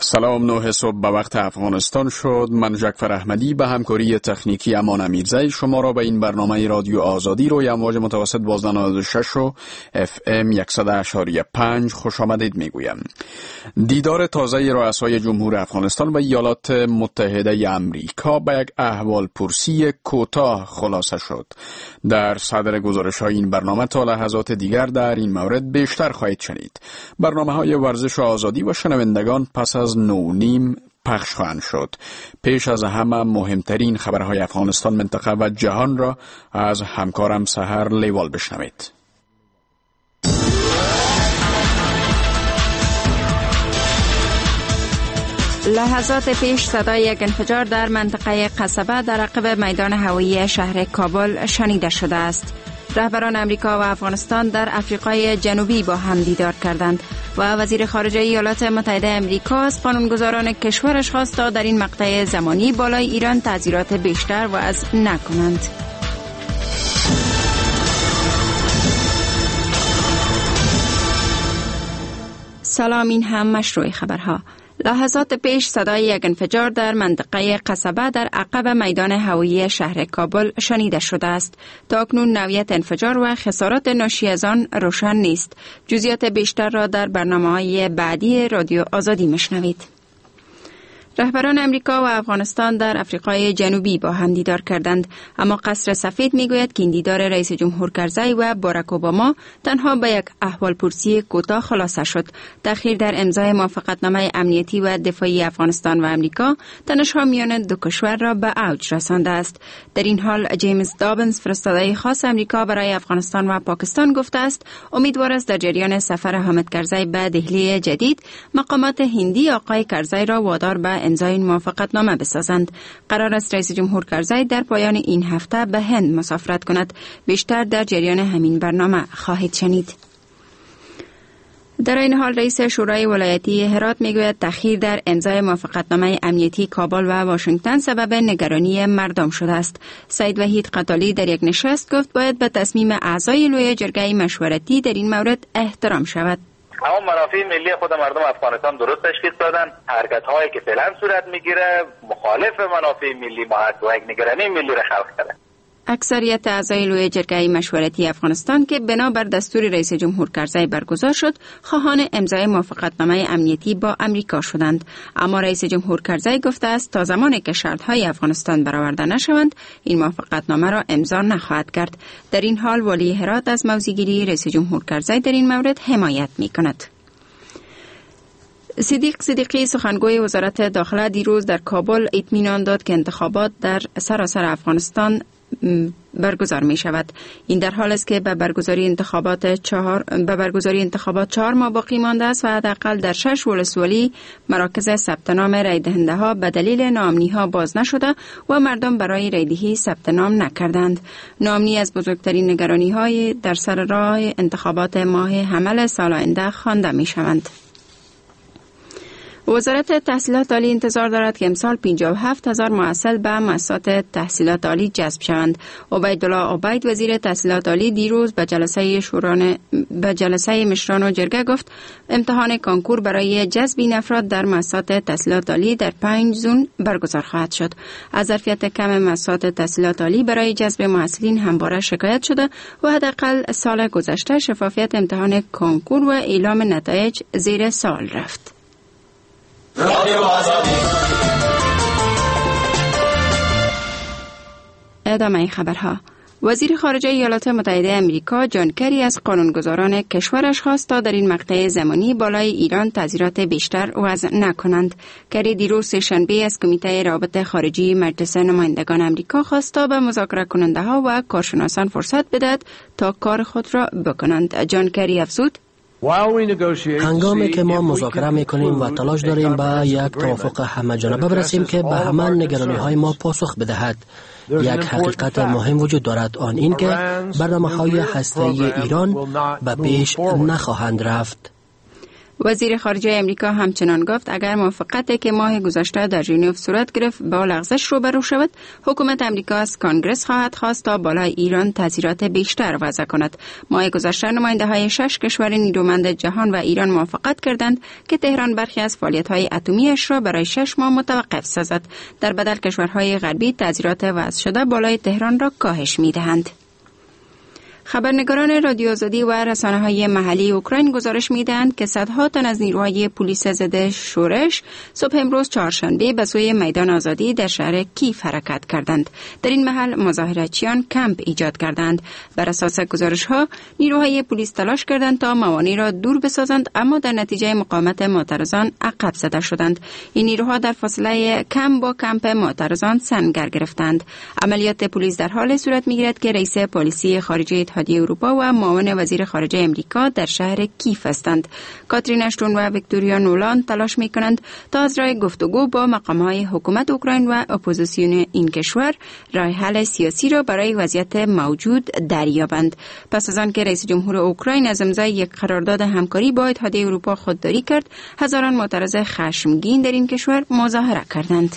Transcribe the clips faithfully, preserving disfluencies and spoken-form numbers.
سلام، نه صبح به وقت افغانستان شد. من جعفر احمدی به همکاری تکنیکی امان امیرزی شما را به این برنامه رادیو آزادی روی امواج متوسط بازده نود و شش و اف ام صد و پنج خوش آمدید میگویم. دیدار تازه رؤسای جمهور افغانستان و ایالات متحده امریکا به یک احوال پرسی کوتاه خلاصه شد. در صدر گزارش های این برنامه تا لحظات دیگر در این مورد بیشتر خواهید شنید. برنامه های ورزش و آزادی و شنوندگان پس از نو نیم پخش خواهند شد. پیش از همه مهمترین خبرهای افغانستان، منطقه و جهان را از همکارم سحر لیوال بشنوید. لحظات پیش صدای یک انفجار در منطقه قصبه در عقب میدان هوایی شهر کابل شنیده شده است. رهبران امریکا و افغانستان در افریقای جنوبی با هم دیدار کردند و وزیر خارجه ایالات متحده امریکا از قانونگذاران کشورش خواست تا در این مقطع زمانی بالای ایران تعزیرات بیشتر وضع نکنند. سلام، این هم مشروع خبرها. لحظات پیش صدای یک انفجار در منطقه قصبه در عقب میدان هوایی شهر کابل شنیده شده است. تا اکنون نوعیت انفجار و خسارات ناشی از آن روشن نیست. جزئیات بیشتر را در برنامه‌های بعدی رادیو آزادی میشنوید. رهبران امریکا و افغانستان در افریقای جنوبی با هم دیدار کردند، اما قصر سفید میگوید که این دیدار رئیس جمهور کرزی و باراک اوباما تنها به یک احوالپرسی کوتاه خلاصه شد. تأخیر در امضای موافقتنامه امنیتی و دفاعی افغانستان و امریکا تنش‌ها میان دو کشور را به اوج رسانده است. در این حال جیمز دابنز، فرستاده خاص امریکا برای افغانستان و پاکستان، گفته است امیدوار است در جریان سفر حامد کرزی به دهلی جدید مقامات هندی آقای کرزی را وادار به امضای این موافقتنامه بسازند. قرار است رئیس جمهور کرزی در پایان این هفته به هند مسافرت کند. بیشتر در جریان همین برنامه خواهید شنید. در این حال رئیس شورای ولایتی هرات میگوید تأخیر در امضای موافقتنامه امنیتی کابل و واشنگتن سبب نگرانی مردم شده است. سید وحید قتالی در یک نشست گفت باید به تصمیم اعضای لوی جرگه مشورتی در این مورد احترام شود. اما منافع ملی خود مردم افغانستان درست تشخیص دادن. حرکت هایی که فعلا صورت میگیره مخالف منافع ملی ما هست و یک نگرانی ملی را خلق کرده. اکثریت اعضای لوی جرگه مشورتی افغانستان که بنابر دستور رئیس جمهور کرزی برگزار شد، خواهان امضای موافقتنامه امنیتی با امریکا شدند. اما رئیس جمهور کرزی گفته است تا زمانی که شرطهای افغانستان برآورده نشوند، این موافقتنامه را امضا نخواهد کرد. در این حال والی هرات از موضع‌گیری رئیس جمهور کرزی در این مورد حمایت می‌کند. صدیق صدیقی، سخنگوی وزارت داخله، دیروز در کابل اطمینان داد که انتخابات در سراسر افغانستان برگزار می شود. این در حال است که به برگزاری انتخابات چهار به برگزاری انتخابات چهار ماه باقی مانده است و حداقل در شش ولسوالی مراکز ثبت نام رای دهنده ها به دلیل ناامنی ها باز نشده و مردم برای رای دهی ثبت نام نکردند. ناامنی از بزرگترین نگرانی های در سر راه انتخابات ماه حمل سال آینده خوانده می شوند. وزارت تحصیلات عالی انتظار دارد که امسال پنجاه و هفت هزار محصل به مؤسسات تحصیلات عالی جذب شوند. عبیدالله عبید، وزیر تحصیلات عالی، دیروز به جلسه شوران به جلسه مشران و جرگه گفت امتحان کانکور برای جذب این افراد در مؤسسات تحصیلات عالی در پنج زون برگزار خواهد شد. از ظرفیت کم مؤسسات تحصیلات عالی برای جذب محصلین همواره شکایت شده و حداقل سال گذشته شفافیت امتحان کانکور و اعلام نتایج زیر سوال رفت. ادامه خبرها. وزیر خارجه ایالات متحده امریکا جان کری از قانونگذاران کشورش خواست تا در این مقطع زمانی بالای ایران تعزیرات بیشتر وضع نکنند. کری دیروز سه‌شنبه از کمیته روابط خارجی مجلس نمایندگان امریکا خواست تا به مذاکره کننده ها و کارشناسان فرصت بدهد تا کار خود را بکنند. جان کری افزود: هنگامی که ما مذاکره میکنیم و تلاش داریم به یک توافق همه جانبه برسیم که به همه نگرانی های ما پاسخ بدهد، یک حقیقت مهم وجود دارد، آن این که برنامه های هسته‌ای ایران به پیش نخواهند رفت. وزیر خارجه امریکا همچنان گفت اگر موافقتی که ماه گذشته در ژنو صورت گرفت با لغزش روبرو شود، حکومت امریکا از کانگرس خواهد خواست تا بالای ایران تاثیرات بیشتر وضع کند. ماه گذشته نماینده های شش کشور نیرومند جهان و ایران موافقت کردند که تهران برخی از فعالیت های اتمیش را برای شش ماه متوقف سازد. در بدل کشورهای غربی تاثیرات وضع شده بالای تهران را کاهش می‌دهند. خبرنگاران رادیو آزادی و رسانه‌های محلی اوکراین گزارش می‌دهند که صدها تن از نیروهای پلیس ضد شورش صبح امروز چهارشنبه به سوی میدان آزادی در شهر کیف حرکت کردند. در این محل مظاهراتچیان کمپ ایجاد کردند. بر اساس گزارش‌ها نیروهای پلیس تلاش کردند تا موانع را دور بسازند، اما در نتیجه مقاومت معترضان عقب زده شدند. این نیروها در فاصله کم با کمپ معترضان سنگر گرفتند. عملیات پلیس در حال صورت می‌گیرد که رئیس پلیسی خارجه اتحادیه اروپا و معاون وزیر خارجه امریکا در شهر کیف هستند. کاترین اشتون و ویکتوریا نولان تلاش می‌کنند تا از راه گفتگو با مقام‌های حکومت اوکراین و اپوزیسیون این کشور راه حل سیاسی را برای وضعیت موجود دریابند. پس از آن که رئیس جمهور اوکراین از امضای یک قرارداد همکاری با اتحادیه اروپا خودداری کرد، هزاران معترض خشمگین در این کشور مظاهره کردند.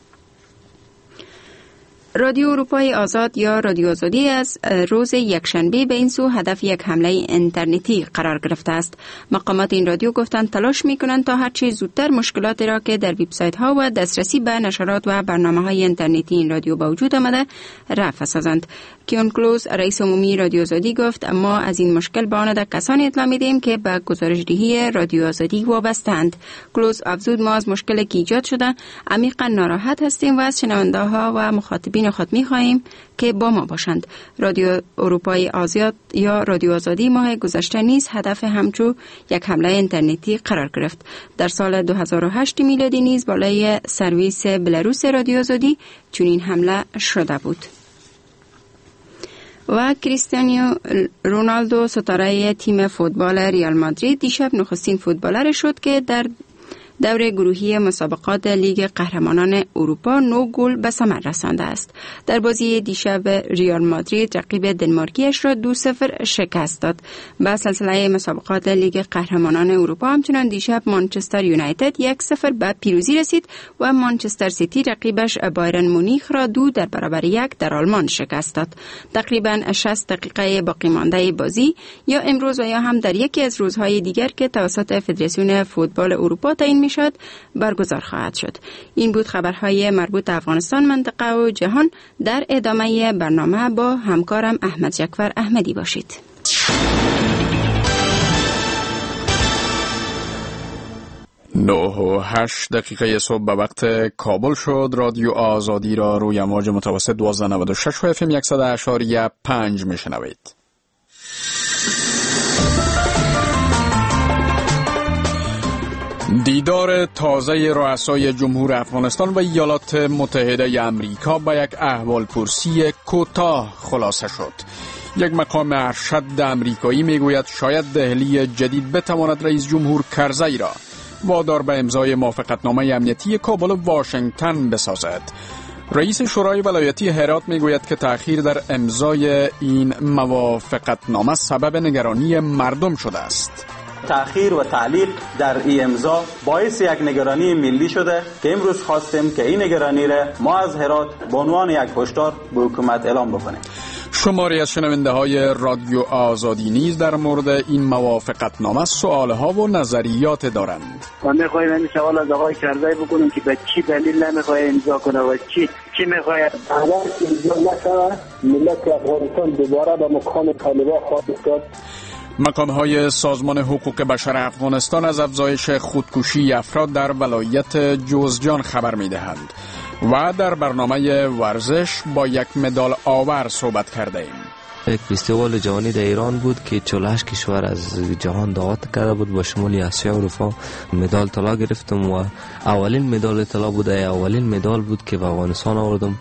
رادیو اروپای آزاد یا رادیو آزادی از روز یکشنبه به این سو هدف یک حمله اینترنتی قرار گرفته است. مقامات این رادیو گفتند تلاش می‌کنند تا هر چه زودتر مشکلات را که در وبسایت‌ها و دسترسی به نشرات و برنامه‌های اینترنتی این رادیو به وجود آمده رفع سازند. کیون کلوز رئیس عمومی رادیو آزادی گفت ما از این مشکل به آن کسانی اطلاع می‌دهیم که به گزارش‌دهی رادیو آزادی وابسته‌اند. کلوز افزود ما از مشکلی که ایجاد شده عمیقاً ناراحت هستیم و از شنونده‌ها و مخاطبین خود می‌خواهیم که با ما باشند. رادیو اروپای آزاد یا رادیو آزادی ماه گذشته نیز هدف همچو یک حمله اینترنتی قرار گرفت. در سال دو هزار و هشت میلادی نیز بالای سرویس بلاروس رادیو آزادی چنین حمله شده بود. و کریستیانو رونالدو ستاره تیم فوتبال ریال مادرید دیشب نخستین فوتبالر شد که در دور گروهی مسابقات لیگ قهرمانان اروپا نو گل به ثمر رسانده است. در بازی دیشب ریال مادرید رقیب دنمارکیش را دو صفر شکست داد. به سلسله مسابقات لیگ قهرمانان اروپا همچنان دیشب مانچستر یونایتد یک صفر به پیروزی رسید و مانچستر سیتی رقیبش بایرن مونیخ را دو در برابر یک در آلمان شکست داد. تقریباً شصت دقیقه باقی مانده بازی یا امروز و یا هم در یکی از روزهای دیگر که توسط فدراسیون فوتبال اروپا تعیین میشد برگزار خواهد شد. این بود خبرهای مربوط افغانستان، منطقه و جهان. در ادامه برنامه با همکارم احمد جعفر احمدی باشید. نه و هشت دقیقه صبح به وقت کابل شد. رادیو آزادی را روی امواج متوسط دوازده نود و شش و اف ام صد اشاری پنج میشنوید. دیدار تازه رؤسای جمهور افغانستان و ایالات متحده امریکا با یک احوالپرسی کوتاه خلاصه شد. یک مقام ارشد امریکایی میگوید شاید دهلی جدید بتواند رئیس جمهور کرزی را وادار به امضای موافقتنامه امنیتی کابل و واشنگتن بسازد. رئیس شورای ولایتی هرات میگوید که تأخیر در امضای این موافقتنامه سبب نگرانی مردم شده است. تأخیر و تعلیق در این امضا باعث یک نگرانی ملی شده که امروز خواستیم که این نگرانی را ما از هرات به عنوان یک هشدار به حکومت اعلام بکنیم. شماری از شنونده های رادیو آزادی نیز در مورد این موافقتنامه سوالها و نظریات دارند. ما میخواهیم این سوال از آقای کرزی بکنیم که به چی دلیل نمیخواه امضا کنه و چی چی میخواه اگر امضا نکنه ملت افغانستان دوباره به مقام طالبان خواهد افتاد. مقام های سازمان حقوق بشر افغانستان از افزایش خودکشی افراد در ولایت جوزجان خبر می دهند و در برنامه ورزش با یک مدال آور صحبت کرده ایم. یک فستیوال جهانی در ایران بود که چهل و هشت کشور از جهان دعوت کرده بود، با شمول آسیا و اروپا مدال طلا گرفتم و اولین مدال طلا بود. اولین مدال بود که به افغانستان آوردم.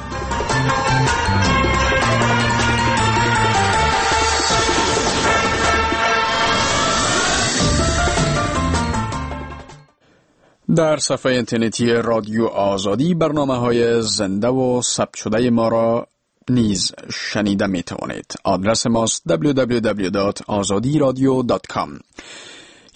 در صفحه اینترنتی رادیو آزادی برنامه‌های زنده و ثبت شده ما را نیز شنیده می توانید. آدرس ماست دبلیو دبلیو دبلیو دات آزادی رادیو دات کام.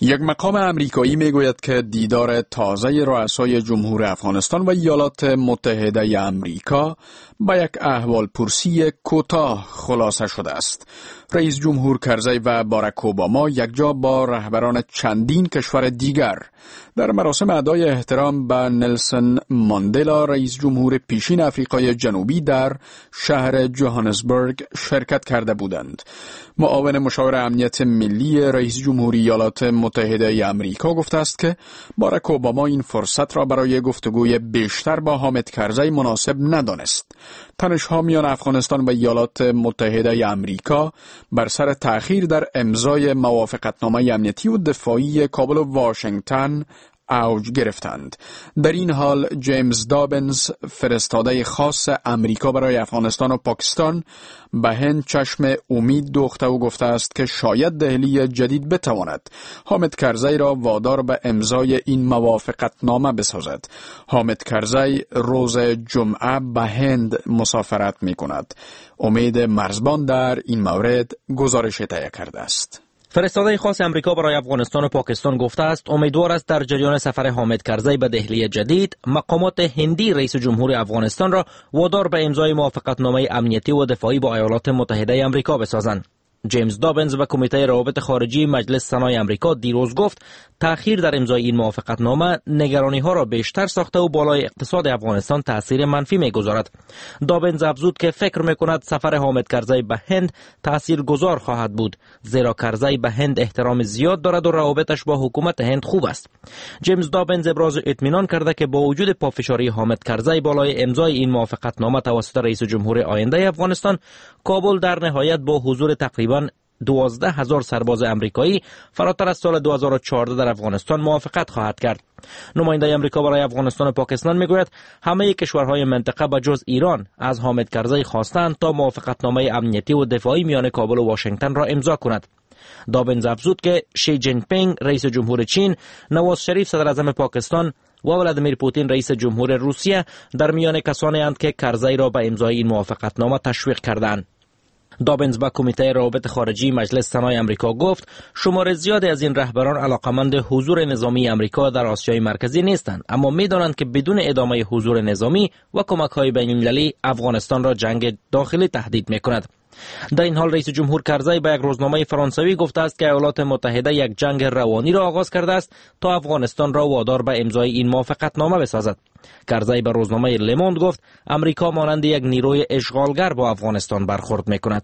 یک مقام امریکایی میگوید که دیدار تازه رؤسای جمهور افغانستان و ایالات متحده امریکا با یک احوال پرسی کوتاه خلاصه شده است. رئیس جمهور کرزی و باراک اوباما یکجا با رهبران چندین کشور دیگر در مراسم ادای احترام به نلسون ماندلا رئیس جمهور پیشین آفریقای جنوبی در شهر جوهانسبرگ شرکت کرده بودند. معاون مشاور امنیت ملی رئیس جمهوری ایالات متحده امریکا گفته است که باراک اوباما این فرصت را برای گفتگوی بیشتر با حامد کرزی مناسب ندانست. تنش‌ها میان افغانستان و ایالات متحده امریکا بر سر تأخیر در امضای موافقتنامه امنیتی و دفاعی کابل و واشنگتن اوج گرفتند. در این حال جیمز دابنز فرستاده خاص امریکا برای افغانستان و پاکستان به هند چشم امید دوخته و گفته است که شاید دهلی جدید بتواند حامد کرزی را وادار به امضای این موافقتنامه بسازد. حامد کرزی روز جمعه به هند مسافرت می کند. امید مرزبان در این مورد گزارش تهیه کرده است. فرستاده خاص امریکا برای افغانستان و پاکستان گفته است امیدوار است در جریان سفر حامد کرزی به دهلی جدید مقامات هندی رئیس جمهور افغانستان را وادار به امضای موافقتنامه امنیتی و دفاعی با ایالات متحده امریکا بسازند. جیمز دابنز و کمیته روابط خارجی مجلس سنای امریکا دیروز گفت تأخیر در امضای این موافقتنامه نگرانی ها را بیشتر ساخته و بالای اقتصاد افغانستان تأثیر منفی می‌گذارد. دابنز افزود که فکر می‌کند سفر حامد کرزی به هند تاثیرگذار خواهد بود، زیرا کرزی به هند احترام زیاد دارد و روابطش با حکومت هند خوب است. جیمز دابنز ابراز اطمینان کرده که با وجود پافشاری حامد کرزی بالای امضای این موافقتنامه توسط رئیس جمهور آینده افغانستان، کابل در نهایت با حضور تقریباً دوازده هزار سرباز امریکایی فراتر از سال دو هزار و چهارده در افغانستان موافقت خواهد کرد. نماینده امریکا برای افغانستان و پاکستان میگوید همه کشورهای منطقه به جز ایران از حامد کرزی خواستند تا موافقتنامه امنیتی و دفاعی میان کابل و واشنگتن را امضا کند. دابنز افزود که شی جین پینگ رئیس جمهور چین، نواز شریف صدر اعظم پاکستان و ولادیمیر پوتین رئیس جمهور روسیه در میان کسانی اند که کرزی را به امضای این موافقتنامه تشویق کردند. دابنز با کمیته روابط خارجی مجلس سنای امریکا گفت شمار زیادی از این رهبران علاقمند حضور نظامی امریکا در آسیای مرکزی نیستند، اما می‌دانند که بدون ادامه حضور نظامی و کمک‌های بین‌المللی افغانستان را جنگ داخلی تهدید می‌کند. در این حال رئیس جمهور کرزی به یک روزنامه فرانسوی گفته است که ایالات متحده یک جنگ روانی را آغاز کرده است تا افغانستان را وادار به امضای این موافقتنامه بسازد. کرزی به روزنامه لموند گفت امریکا مانند یک نیروی اشغالگر با افغانستان برخورد می‌کند.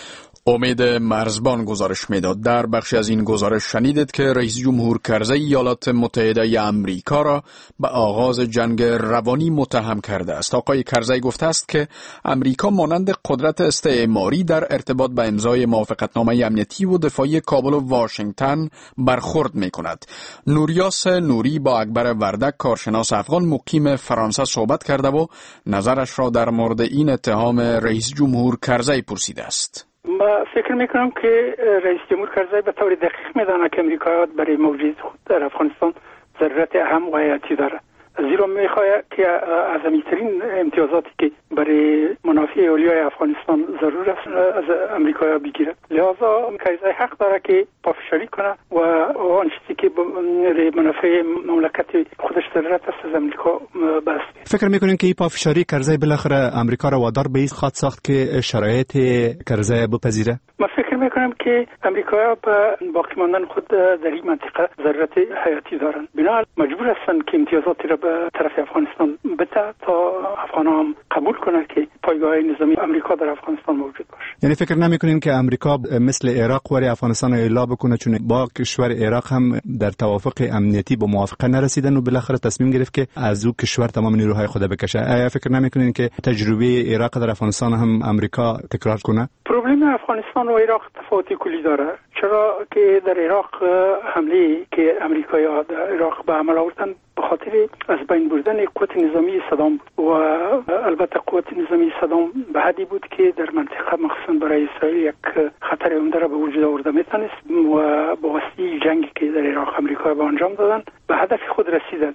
امید مرزبان گزارش میداد. در بخشی از این گزارش شنیدید که رئیس جمهور کرزی ایالات متحده امریکا را به آغاز جنگ روانی متهم کرده است. آقای کرزی گفته است که امریکا مانند قدرت استعماری در ارتباط به امضای موافقتنامه امنیتی و دفاعی کابل و واشنگتن برخورد میکند. نوریاس نوری با اکبر وردک کارشناس افغان مقیم فرانسه صحبت کرده و نظرش را در مورد این اتهام رئیس جمهور کرزی پرسیده است. ما فکر میکنم که رئیس جمهور کرزی به طور دقیق میداند که امریکا برای موجودیت خود در افغانستان ضرورت اهم و حیاتی دارد، زیرا میخواهد که اعظمی‌ترین امتیازاتی که برای منافع اولیای افغانستان ضرور است از امریکا بگیرد. لذا کرزی حق دارد که پافشاری کنه و آن چیزی که برای منافع مملکت خودش ضرورت است از امریکا بست. فکر میکنین که این پافشاری کرزی بالاخره امریکا را وادار به این خواهد ساخت که شرایط کرزی بپذیره؟ من فکر میکنم که امریکا به باقی ماندن خود در این منطقه ضرورت حیاتی دارند، بنابراین مجبور هستند که امتیازاتی را به طرف افغانستان بده تا افغان هم قبول کنند که پایگاه نظامی امریکا در افغانستان موجود باشه. یعنی فکر نمیکنین که امریکا مثل عراق وری افغانستان را اعلا بکنه، چون با کشور عراق هم در توافق امنیتی به موافقه نرسیدن و بالاخره تصمیم گرفت که از او کشور تمام نیروهای خود بکشه؟ آیا فکر نمیکنین که تجربه عراق در افغانستان هم امریکا تکرار کنه؟ پروبلم افغانستان و عراق تفاوتی کلی داره، چرا که در عراق حمله که امریکایی‌ها در عراق به عمل آوردن به خاطر از بین بردن قوت نظامی صدام بود و البته قوت نظامی صدام به حدی بود که در منطقه مخصوصا برای اسرائیل یک خطر عمده را به وجود آورده میتونست و با واسطه جنگی که در عراق امریکا به انجام دادن به هدف خود رسیدن.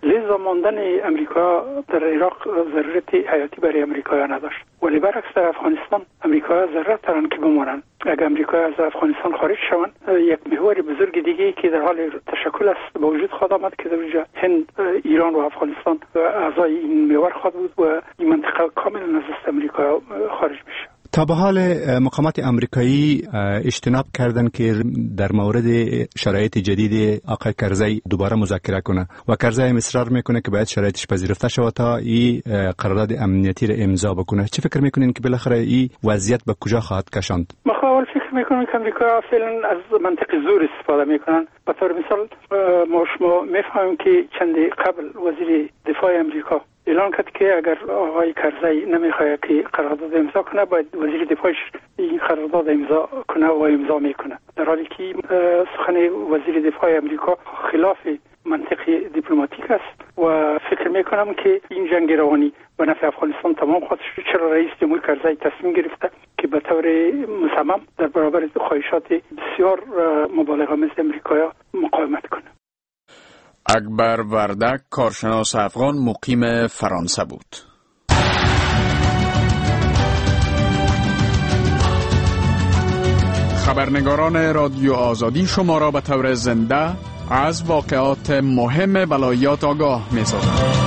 لذا ماندن امریکا در عراق ضرورت حیاتی برای امریکا نداشت، ولی برعکس در افغانستان امریکا ضرورت دارن که بمانند. اگر امریکا از افغانستان خارج شوند، یک محور بزرگ دیگه که در حال تشکل است به وجود خواهد آمد که در اونجا هند، ایران و افغانستان اعضای این محور خواهد بود و این منطقه کاملا از امریکا خارج میشه. تا به حال مقامات امریکایی اجتناب کردن که در مورد شرایط جدید آقای کرزی دوباره مذاکره کنه و کرزی اصرار میکنه که باید شرایطش پذیرفته شود تا این قرارداد امنیتی را امضا بکنه. چه فکر میکنین که بالاخره این وضعیت به کجا خواهد کشاند؟ ما اول فکر میکنم که امریکا فعلا از منطق زور استفاده میکنن. به طور مثال ما شما میفهمیم که چند قبل وزیر دفاع امریکا اعلان کرد که اگر آقای کرزی نمیخواد که قرارداد امضا کنه باید وزیر دفاعش این قرارداد امضا کنه و امضا میکنه، در حالی که سخن وزیر دفاع امریکا خلاف منطق دیپلماتیک است و فکر میکنم که این جنگ روانی به نفع افغانستان تمام خواهد شد. چرا رئیس جمهور کرزی تصمیم گرفته که به طور مصمم در برابر خواهشات بسیار مبالغه‌آمیز امریکا مقاومت کنه. اکبر وردک، کارشناس افغان مقیم فرانسه بود. خبرنگاران رادیو آزادی شما را به طور زنده از واقعات مهم ولایات آگاه می‌سازند.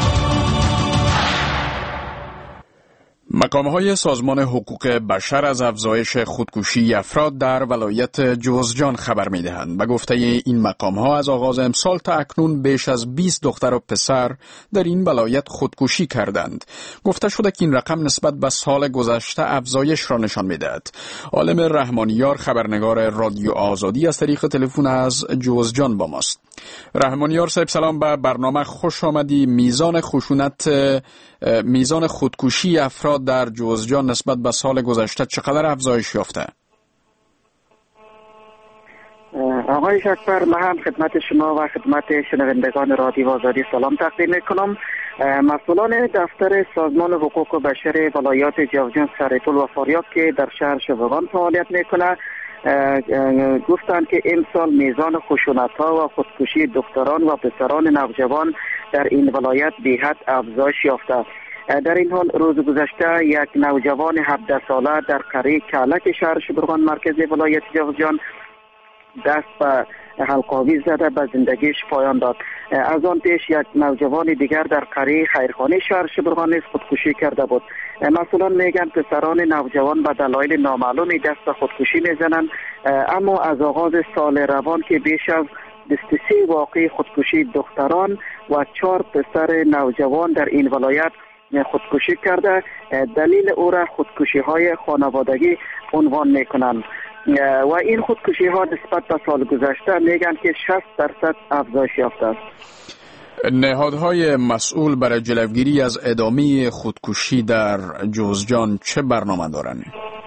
مقام‌های سازمان حقوق بشر از افزایش خودکشی افراد در ولایت جوزجان خبر می‌دهند. به گفته این مقام‌ها از آغاز امسال تا اکنون بیش از بیست دختر و پسر در این ولایت خودکشی کردند. گفته شده که این رقم نسبت به سال گذشته افزایش را نشان می‌دهد. عالم رحمانیار، خبرنگار رادیو آزادی، از طریق تلفن از جوزجان با ماست. رحمانیار صاحب سلام، به برنامه خوش آمدی. میزان خشونت میزان خودکشی افراد در جوزجان نسبت به سال گذشته چقدر افزایش یافته؟ آقای شکر، من هم خدمت شما و خدمت شنوندگان رادیو آزادی سلام تقدیم میکنم. مسئولان دفتر سازمان حقوق بشر ولایات جوزجان، سرطول و فاریاب که در شهر شبوان فعالیت میکنه گفتند که امسال میزان خشونت‌ها و خودکشی دختران و پسران نوجوان در این ولایت به حد افزایش یافته. در این حال روز گذشته یک نوجوان هفده ساله در قریه کلک شهر شبرغان مرکز ولایت جوزجان دست به حلقاوی زده به زندگیش پایان داد. از آن پیش یک نوجوان دیگر در قریه خیرخانه شهر شبرغان نیز خودکشی کرده بود. مسئولان میگن پسران نوجوان به دلایل نامعلومی دست به خودکشی میزنند، اما از آغاز سال روان که بیش از بیست و سه واقعه خودکشی دختران و چهار پسر نوجوان در این ولایت خودکشی کرده، دلیل او را خودکشی های خانوادگی عنوان میکنند و این خودکشی ها نسبت به سال گذشته میگن که شصت درصد افزایش یافته است. نهادهای مسئول برای جلوگیری از ادامه خودکشی در جوزجان چه برنامه دارند؟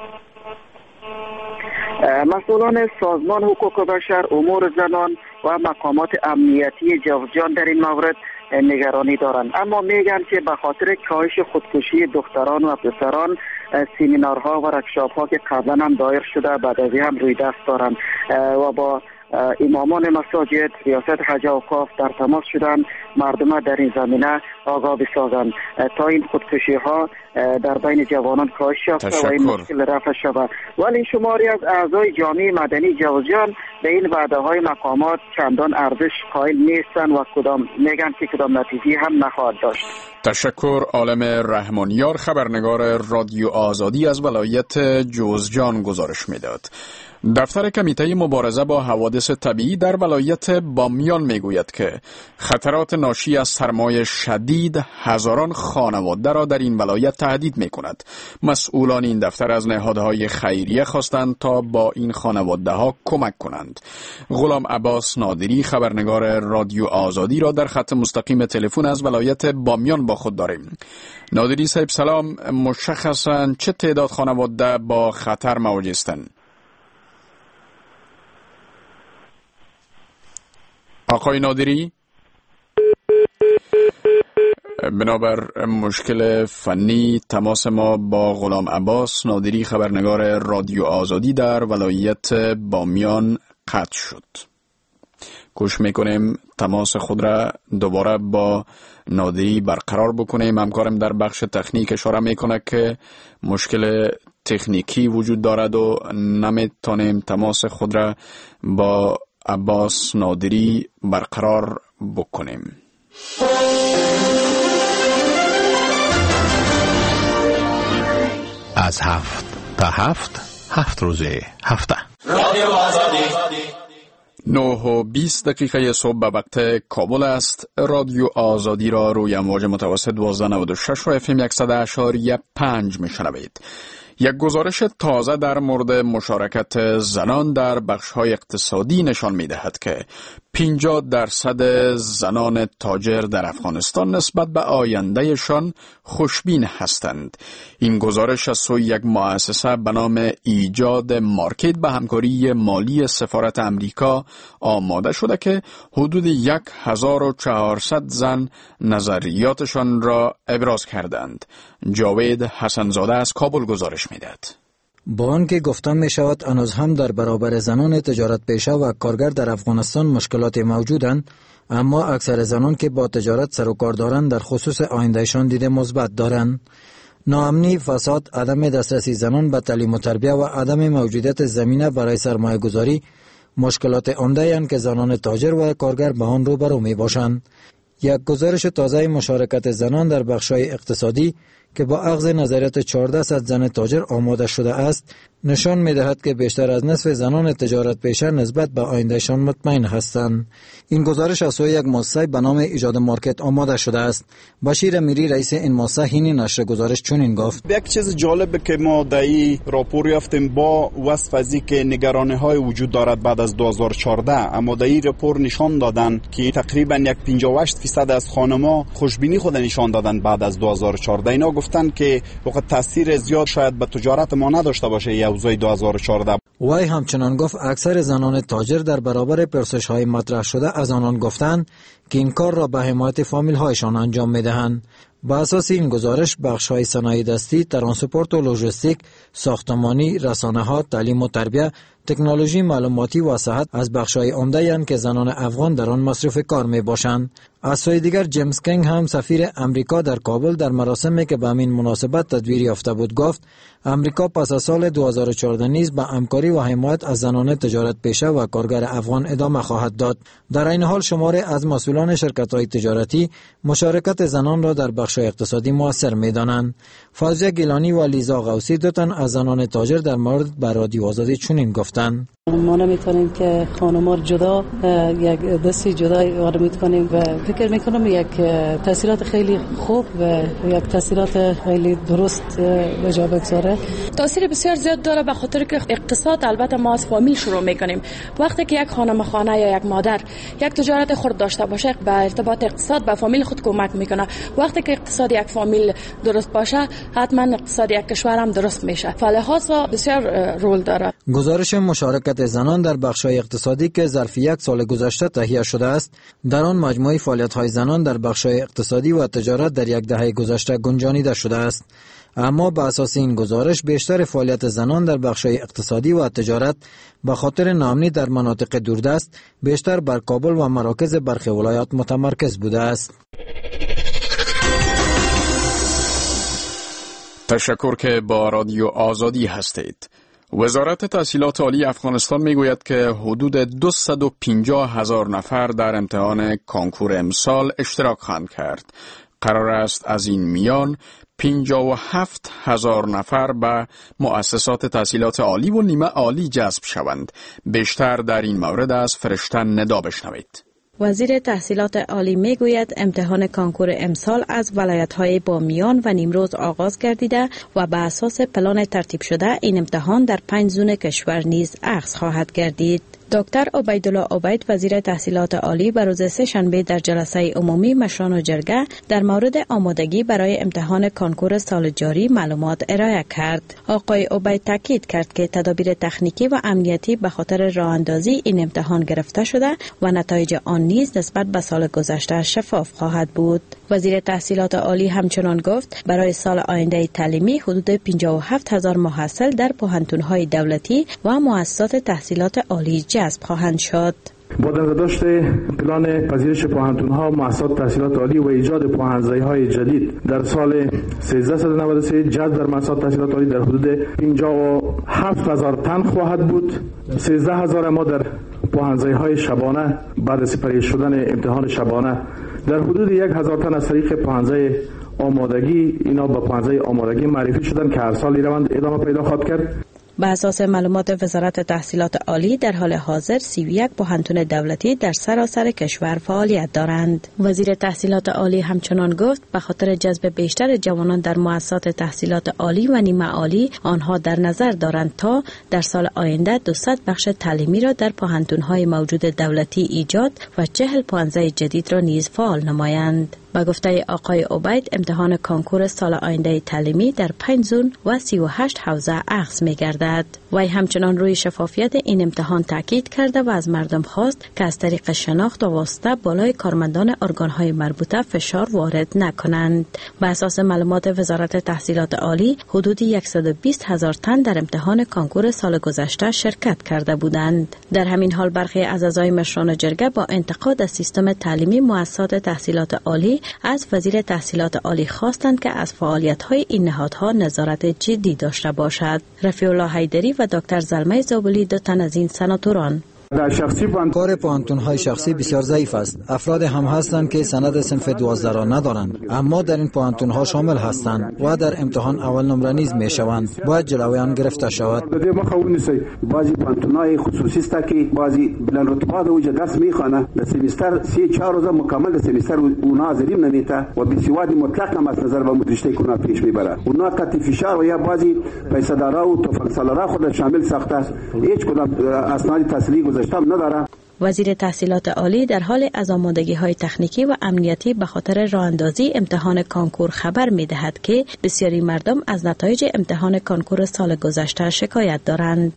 مسئولان سازمان حقوق بشر، امور زنان و مقامات امنیتی جوزجان در این مورد نگرانی دارند، اما میگن که به خاطر کاهش خودکشی دختران و پسران سیمینارها و ورکشاپ‌ها که قبلا هم دایر شده بعد از هم روی دست دارند و با امامان مساجد، ریاست حج اوقاف در تماس شدن مردم در این زمینه آگاه بسازند تا این خودکشی ها در بین جوانان کاهش یافته و این مشکل رفع شود. ولی شماری از اعضای جامعه مدنی جوزجان به این وعده های مقامات چندان ارزش قائل نیستند و کدام میگن که کدام نتیجه هم نخواهد داشت. تشکر. عالم رحمانیار، خبرنگار رادیو آزادی از ولایت جوزجان گزارش میداد. دفتر کمیته مبارزه با حوادث طبیعی در ولایت بامیان میگوید که خطرات ناشی از سرمای شدید هزاران خانواده را در این ولایت تهدید میکند. مسئولان این دفتر از نهادهای خیریه خواستند تا با این خانواده ها کمک کنند. غلام عباس نادری، خبرنگار رادیو آزادی را در خط مستقیم تلفن از ولایت بامیان با خود داریم. نادری صاحب سلام، مشخصاً چه تعداد خانواده با خطر مواجه هستند؟ آقای نادری، بنابر مشکل فنی تماس ما با غلام عباس نادری، خبرنگار رادیو آزادی در ولایت بامیان قطع شد. کوشش میکنیم تماس خود را دوباره با نادری برقرار بکنیم. همکارم در بخش تکنیک اشاره میکنه که مشکل تکنیکی وجود دارد و نمیتونیم تماس خود را با عباس نادری برقرار بکنیم. از هفت تا هفت هفت روزه هفته رادیو آزادی نه و بیست دقیقه صبح به وقت کابل است. رادیو آزادی را روی امواج متوسط دوازده نود و شش و اف ام صد و اشاری پنج میشنوید. یک گزارش تازه در مورد مشارکت زنان در بخش‌های اقتصادی نشان می‌دهد که پنجاه درصد زنان تاجر در افغانستان نسبت به آیندهشان خوشبین هستند. این گزارش از سوی یک مؤسسه به نام ایجاد مارکت به همکاری مالی سفارت امریکا آماده شده که حدود یک هزار و چهارصد زن نظریاتشان را ابراز کردند. جاوید حسنزاده از کابل گزارش می‌دهد. با آنکه گفته می شود هنوز هم در برابر زنان تجارت پیشه و کارگر در افغانستان مشکلات موجودند، اما اکثر زنان که با تجارت سر و کار دارند در خصوص آیندهشان دید مثبت دارند. ناامنی، فساد، عدم دسترسی زنان به تعلیم و تربیت و عدم موجودیت زمینه برای سرمایه گذاری مشکلات عمده اند که زنان تاجر و کارگر به آن روبرو می باشند. یک گزارش تازه مشارکت زنان در بخش‌های اقتصادی که با اخذ نظریات چهارصد زن تاجر آماده شده است نشان می‌دهد که بیشتر از نصف زنان تجارت پیشه نسبت به آیندهشان مطمئن هستند. این گزارش از سوی یک مؤسسه به نام ایجاد مارکت آماده شده است. بشیر امیری رئیس این مؤسسه این نشر گزارش چنین گفت: یک چیز جالبه که ما در این راپور یافتیم با وصف از که نگرانی‌های وجود دارد بعد از دو هزار و چهارده، اما در این راپور نشان دادن که تقریبا یک پنجاه و هشت درصد از خانم‌ها خوشبینی خود نشان دادن بعد از دو هزار و چهارده. اینا گفتن که وقت تاثیر زیاد شاید به تجارت ما نداشته باشه یا اوضاع دو هزار و چهارده. وای همچنان گفت اکثر زنان تاجر در برابر پرسش‌های مطرح شده از آنان گفتند که این کار را به حمایت فامیل‌هایشان انجام می‌دهند. با اساس این گزارش بخش‌های صنایع دستی، ترانسپورت و لوجستیک، ساختمانی، رسانه‌ها، تعلیم و تربیت، تکنولوژی معلوماتی و صحت از بخش‌های عمده اند که زنان افغان در آن مصروف کار می‌باشند. از سوی دیگر جیمز کینگ هم سفیر امریکا در کابل در مراسمی که به همین مناسبت تدبیر یافته بود گفت امریکا پس از سال دو هزار و چهارده نیز به همکاری و حمایت از زنان تجارت پیشه و کارگر افغان ادامه خواهد داد. در این حال شماری از مسئولان شرکت‌های تجارتی مشارکت زنان را در بخش اقتصادی موثر می‌دانند. فوزیه گیلانی و لیزا غوثی دو تن از زنان تاجر در مورد به رادیو آزادی چنین گفتند: ما نمیتونیم که خانم‌ها جدا یک دستی جدا وارد کنیم و فکر میکنم یک تاثیرات خیلی خوب و یک تاثیرات خیلی درست به جا بگذاره. تاثیر بسیار زیاد داره به خاطر که اقتصاد البته ما از فامیل شروع میکنیم. وقتی که یک خانم خانه یا یک مادر یک تجارت خود داشته باشه به ارتباط اقتصاد به فامیل خود کمک میکنه. وقتی که اقتصاد یک فامیل درست باشه حتما اقتصاد یک کشور هم درست میشه. فلحاظا بسیار رول داره. گزارش مشارکت زنان در بخش‌های اقتصادی که ظرف یک سال گذشته تهیه شده است در آن مجموعه فعالیت‌های زنان در بخش‌های اقتصادی و تجارت در یک دهه گذشته گنجانیده شده است. اما به اساس این گزارش بیشتر فعالیت زنان در بخش‌های اقتصادی و تجارت به خاطر ناامنی در مناطق دوردست بیشتر بر کابل و مراکز برخی ولایات متمرکز بوده است. تشکر که با رادیو آزادی هستید. وزارت تحصیلات عالی افغانستان میگوید که حدود دویست و پنجاه هزار نفر در امتحان کانکور امسال اشتراک خواهند کرد. قرار است از این میان پنجاه و هفت هزار نفر به مؤسسات تحصیلات عالی و نیمه عالی جذب شوند. بیشتر در این مورد از فرشته ندا بشنوید. وزیر تحصیلات عالی میگوید امتحان کانکور امسال از ولایت‌های بامیان و نیمروز آغاز گردیده و به اساس پلان ترتیب شده این امتحان در پنج زون کشور نیز اخذ خواهد گردید. دکتر عبیدالله عبید وزیر تحصیلات عالی به روز سه شنبه در جلسه عمومی مشران و جرگه در مورد آمادگی برای امتحان کانکور سال جاری معلومات ارائه کرد. آقای عبید تاکید کرد که تدابیر تکنیکی و امنیتی به خاطر راه اندازی این امتحان گرفته شده و نتایج آن نیز نسبت به سال گذشته شفاف خواهد بود. وزیر تحصیلات عالی همچنان گفت برای آینده آینده تعلیمی حدود پنجاه و هفت هزار محصل در پوهنتون‌های دولتی و مؤسسات تحصیلات عالی جذب خواهند شد. با داشت پلان پذیرش پوهنتون‌ها، مؤسسات تحصیلات عالی و ایجاد پوهن‌زایی‌های جدید در سال سیزده و نود و سه جذب در مؤسسات تحصیلات عالی در حدود پنجاه و هفت هزار تن خواهد بود. سیزده هزار ما در پوهن‌زایی‌های شبانه بعد از سپری شدن امتحان شبانه در حدود یک هزار تن از طریق پوهن‌زایی آمادگی اینا با پوهن‌زایی آمادگی معرفی شدن که هر سال روند ادامه پیدا خواهد کرد. بر اساس معلومات وزارت تحصیلات عالی در حال حاضر سی و یک پوهنتون دولتی در سراسر کشور فعالیت دارند. وزیر تحصیلات عالی همچنان گفت به خاطر جذب بیشتر جوانان در مؤسسات تحصیلات عالی و نیمه عالی آنها در نظر دارند تا در سال آینده دویست بخش تعلیمی را در پوهنتون‌های موجود دولتی ایجاد و چهل پوهن‌زای جدید را نیز فعال نمایند. با گفته آقای عبید امتحان کنکور سال آینده تعلیمی در پنج زون و سی و هشت حوزه اخذ می گردد. وی همچنان روی شفافیت این امتحان تاکید کرده و از مردم خواست که از طریق شناخت و واسطه بالای کارمندان ارگان‌های مربوطه فشار وارد نکنند. با اساس معلومات وزارت تحصیلات عالی حدود صد و بیست هزار تن در امتحان کنکور سال گذشته شرکت کرده بودند. در همین حال برخی از اعضای مشران جرگه با انتقاد از سیستم تعلیمی مؤسسات تحصیلات عالی از وزیر تحصیلات عالی خواستند که از فعالیت‌های این نهادها نظارت جدی داشته باشد. رفیع الله حیدری و دکتر زلمه زابلی دو تن از این سناتوران در شخصی کار پوهنتون‌های شخصی بسیار ضعیف است. افراد هم هستند که سند صنف دوازده را ندارند اما در این پوهنتون‌ها شامل هستند و در امتحان اول نمره نیز می‌شوند. باید جلوی آن گرفته شود. در مخاونیسی بعضی پوهنتون‌های خصوصی است که بعضی بلند رتبات اوج درس می‌خوانند. در سمستر سه چهار روز مکمل در سمستر اونا زریم نمیته و بسیاری مطلق هم از نظر و مدرسه کنه پیش میبره. اونا تحت فشار و یا بعضی پیسه‌دارا و توفیق‌سالارا خود شامل ساخته است. هیچ کدام اسناد تحصیلی وزیر تحصیلات عالی در حال از آمادگی‌های تکنیکی و امنیتی به خاطر راه‌اندازی امتحان کنکور خبر می‌دهد که بسیاری مردم از نتایج امتحان کنکور سال گذشته شکایت دارند.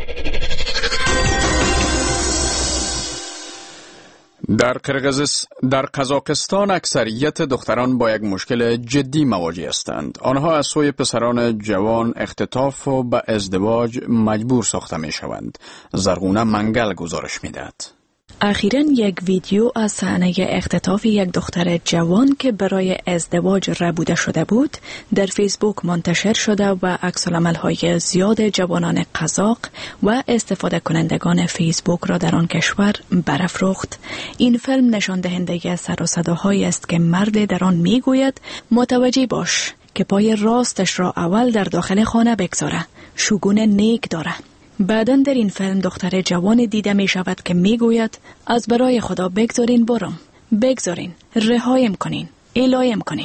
در قرقیزس در قزاقستان اکثریت دختران با یک مشکل جدی مواجه هستند. آنها از سوی پسران جوان اختطاف و به ازدواج مجبور ساخته می شوند. زرغونه منگل گزارش می دهد. اخیراً یک ویدیو از صحنه اختطاف یک دختر جوان که برای ازدواج ربوده شده بود در فیسبوک منتشر شده و عکس‌العمل‌های زیاد جوانان قزاق و استفاده کنندگان فیسبوک را در آن کشور برافروخت. این فیلم نشان دهنده سر و صداهایی است که مرد در آن میگوید متوجه باش که پای راستش را اول در داخل خانه بگذاره، شگون نیک داره. بعداً در این فیلم دختر جوان دیده می شود که می گوید از برای خدا بگذارین برم، بگذارین، رهایم کنین، اعلایم کنین.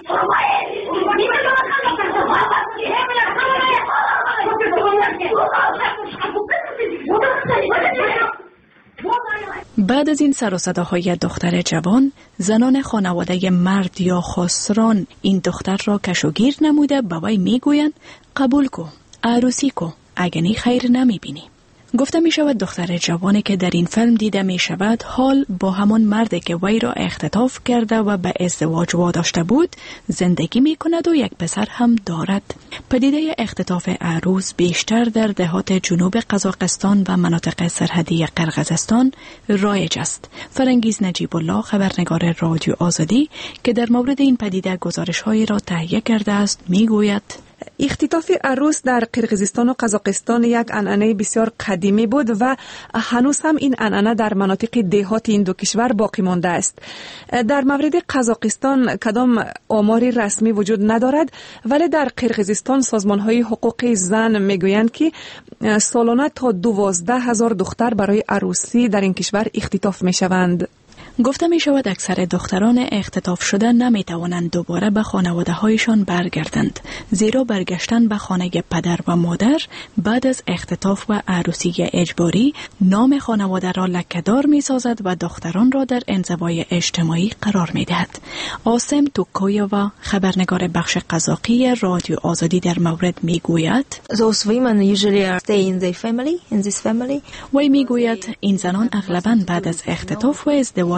بعد از این سر و صداهای دختر جوان، زنان خانواده مرد یا خسران این دختر را کشوگیر نموده به وی می گویند قبول کو، عروسی کو، اگنی خیر نمی بینی. گفته می شود دختر جوانی که در این فیلم دیده می شود حال با همان مردی که وی را اختطاف کرده و به ازدواج واداشته بود زندگی می کند و یک پسر هم دارد. پدیده اختطاف عروس بیشتر در دهات جنوب قزاقستان و مناطق سرحدی قرقیزستان رایج است. فرنگیز نجیب الله خبرنگار رادیو آزادی که در مورد این پدیده گزارش‌هایی را تهیه کرده است می گوید اختطاف عروس در قرقیزستان و قزاقستان یک عنعنه بسیار قدیمی بود و هنوز هم این عنعنه در مناطق دهات این دو کشور باقی مانده است. در مورد قزاقستان کدام آماری رسمی وجود ندارد، ولی در قرقیزستان سازمان‌های حقوق زن میگویند که سالانه تا دوازده هزار دختر برای عروسی در این کشور اختطاف میشوند. گفته می شود اکثر دختران اختطاف شده نمی توانند دوباره به خانواده هایشان برگردند، زیرا برگشتن به خانه پدر و مادر بعد از اختطاف و عروسی اجباری نام خانواده را لکه‌دار می سازد و دختران را در انزوای اجتماعی قرار می دهد. آسم توکویووا خبرنگار بخش قزاقی رادیو آزادی در مورد می گوید Those women usually are stay in their family in this family. وی می گوید این زنان اغلباً بعد از اختطاف و ازدواج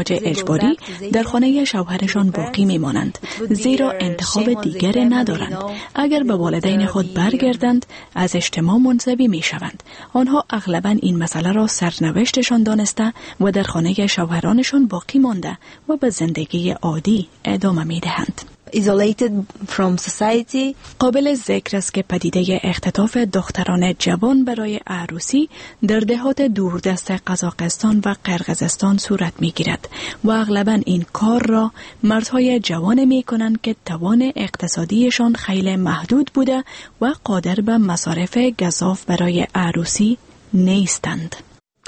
ازدواج اجباری در خانه شوهرشان باقی میمانند، زیرا انتخاب دیگری ندارند. اگر به والدین خود برگردند از اجتماع منزوی می شوند. آنها اغلباً این مسئله را سرنوشتشان دانسته و در خانه شوهرانشان باقی مانده و به زندگی عادی ادامه می دهند. Isolated from society. قابل ذکر است که پدیده اختطاف دختران جوان برای عروسی در دهات دوردست قزاقستان و قرقیزستان صورت می گیرد و اغلباً این کار را مردهای جوان می کنند که توان اقتصادیشان خیلی محدود بوده و قادر به مصارف گزاف برای عروسی نیستند.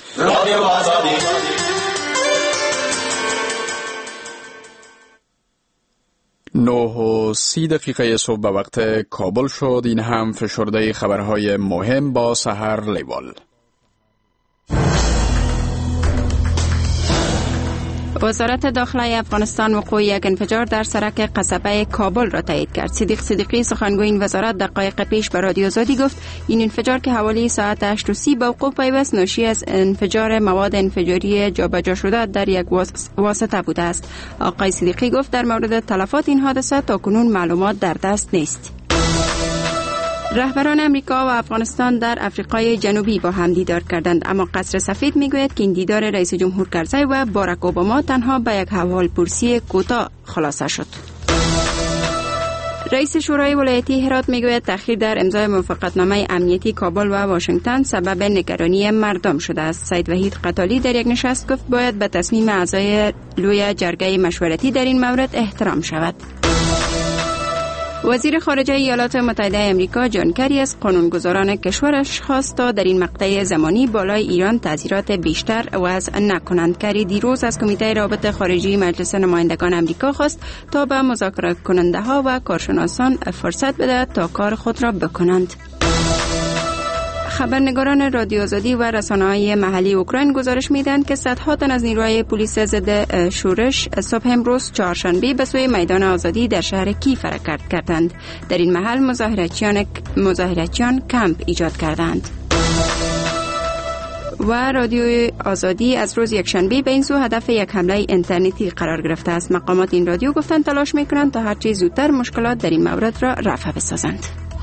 نه و سی دقیقه صبح به وقت کابل شد. این هم فشرده خبرهای مهم با سحر لیوال. وزارت داخلی افغانستان وقوع یک انفجار در سرک قصبه کابل را تایید کرد. صدیق صدیقی سخنگوی این وزارت دقایق پیش به رادیو آزادی گفت این انفجار که حوالی ساعت هشت و سی به وقوع پیوست ناشی از انفجار مواد انفجاری جابجا شده در یک واسطه بوده است. آقای صدیقی گفت در مورد تلفات این حادثه تاکنون معلومات در دست نیست. رهبران امریکا و افغانستان در افریقای جنوبی با هم دیدار کردند، اما قصر سفید میگوید که این دیدار رئیس جمهور کرزی و باراک اوباما تنها به یک احوالپرسی کوتاه خلاصه شد. رئیس شورای ولایتی هرات میگوید تأخیر در امضای موافقتنامه امنیتی کابل و واشنگتن سبب نگرانی مردم شده است. سید وحید قتالی در یک نشست گفت باید به تصمیم اعضای لوی جرگه مشورتی در این مورد احترام شود. وزیر خارجه ایالات متحده آمریکا جان کری از قانونگذاران کشورش خواست تا در این مقطع زمانی بالای ایران تاثیرات بیشتر وضع نکنند. کری دیروز از کمیته روابط خارجی مجلس نمایندگان آمریکا خواست تا به مذاکره کننده ها و کارشناسان فرصت بدهد تا کار خود را بکنند. خبرنگاران رادیو آزادی و رسانه‌های محلی اوکراین گزارش میدهند که صدها تن از نیروهای پلیس ضد شورش صبح امروز چهارشنبه به سوی میدان آزادی در شهر کیف حرکت کردند. در این محل مظاهراتچیان مظاهراتچیان کمپ ایجاد کردند. و رادیو آزادی از روز یکشنبه به این سو هدف یک حمله اینترنتی قرار گرفته است. مقامات این رادیو گفتند تلاش میکنند تا هرچه زودتر مشکلات در این مورد را رفع بسازند.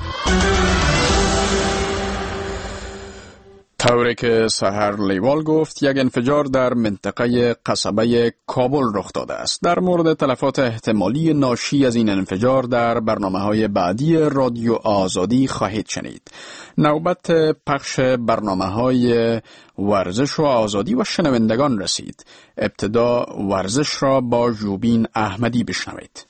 طوری که سحر لیوال گفت یک انفجار در منطقه قصبه کابل رخ داده است. در مورد تلفات احتمالی ناشی از این انفجار در برنامه‌های بعدی رادیو آزادی خواهید شنید. نوبت پخش برنامه‌های ورزش و آزادی و شنوندگان رسید. ابتدا ورزش را با جوبین احمدی بشنوید.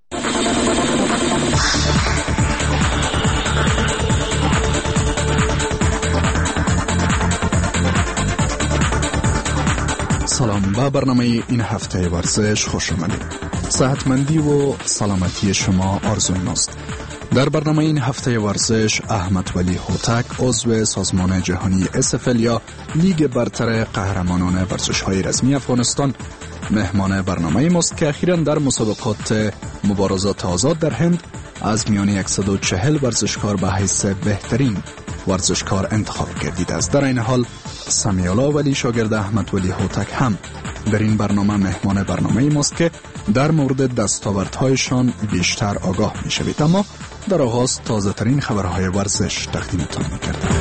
سلام، به برنامه این هفته ورزش خوش آمدید. صحتمندی و سلامتی شما آرزوی ماست. در برنامه این هفته ورزش احمد ولی هوتک عضو سازمان جهانی اس اف ال یا لیگ برتر قهرمانان ورزش‌های رسمی افغانستان مهمان برنامه ماست که اخیراً در مسابقات مبارزات آزاد در هند از میان صد و چهل ورزشکار به حیث بهترین ورزشکار انتخاب گردیده است. در این حال سمیالا ولی شاگرد احمد ولی هوتک هم در این برنامه مهمان برنامه ماست که در مورد دستاوردهایشان بیشتر آگاه می شوید. اما در آغاز تازه ترین خبرهای ورزش تقدیمتان می کردم.